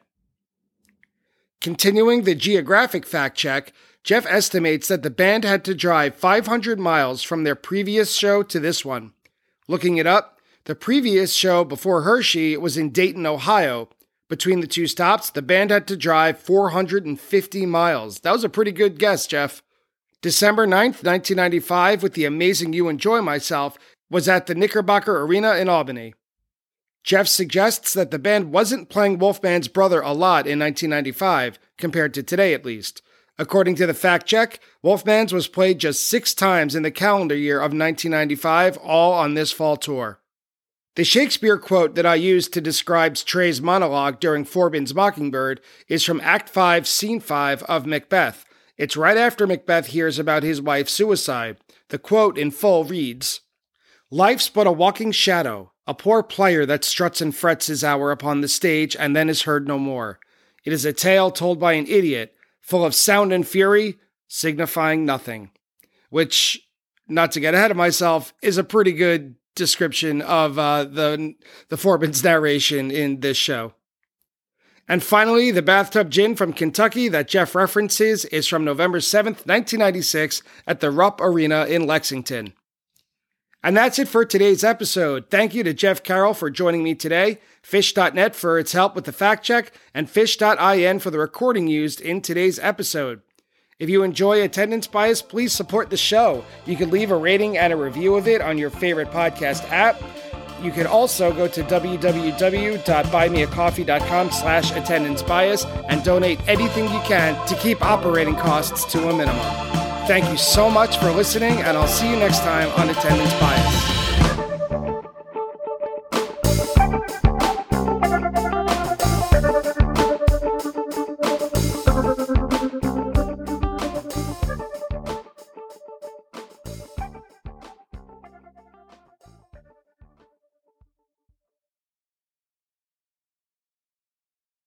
Continuing the geographic fact check, Jeff estimates that the band had to drive five hundred miles from their previous show to this one. Looking it up, the previous show before Hershey was in Dayton, Ohio. Between the two stops, the band had to drive four hundred fifty miles. That was a pretty good guess, Jeff. December ninth, nineteen ninety-five, with the amazing You Enjoy Myself, was at the Knickerbocker Arena in Albany. Jeff suggests that the band wasn't playing Wolfman's Brother a lot in nineteen ninety-five, compared to today at least. According to the fact check, Wolfman's was played just six times in the calendar year of nineteen ninety-five, all on this fall tour. The Shakespeare quote that I used to describe Trey's monologue during Forbin's Mockingbird is from Act five, Scene five of Macbeth. It's right after Macbeth hears about his wife's suicide. The quote in full reads, "Life's but a walking shadow, a poor player that struts and frets his hour upon the stage and then is heard no more. It is a tale told by an idiot, full of sound and fury, signifying nothing." Which, not to get ahead of myself, is a pretty good description of uh, the, the Forbin's narration in this show. And finally, the Bathtub Gin from Kentucky that Jeff references is from November seventh, nineteen ninety-six at the Rupp Arena in Lexington. And that's it for today's episode. Thank you to Jeff Carroll for joining me today, Phish dot net for its help with the fact check, and Phish dot in for the recording used in today's episode. If you enjoy Attendance Bias, please support the show. You can leave a rating and a review of it on your favorite podcast app. You can also go to w w w dot buy me a coffee dot com slash attendance bias and donate anything you can to keep operating costs to a minimum. Thank you so much for listening, and I'll see you next time on Attendance Bias.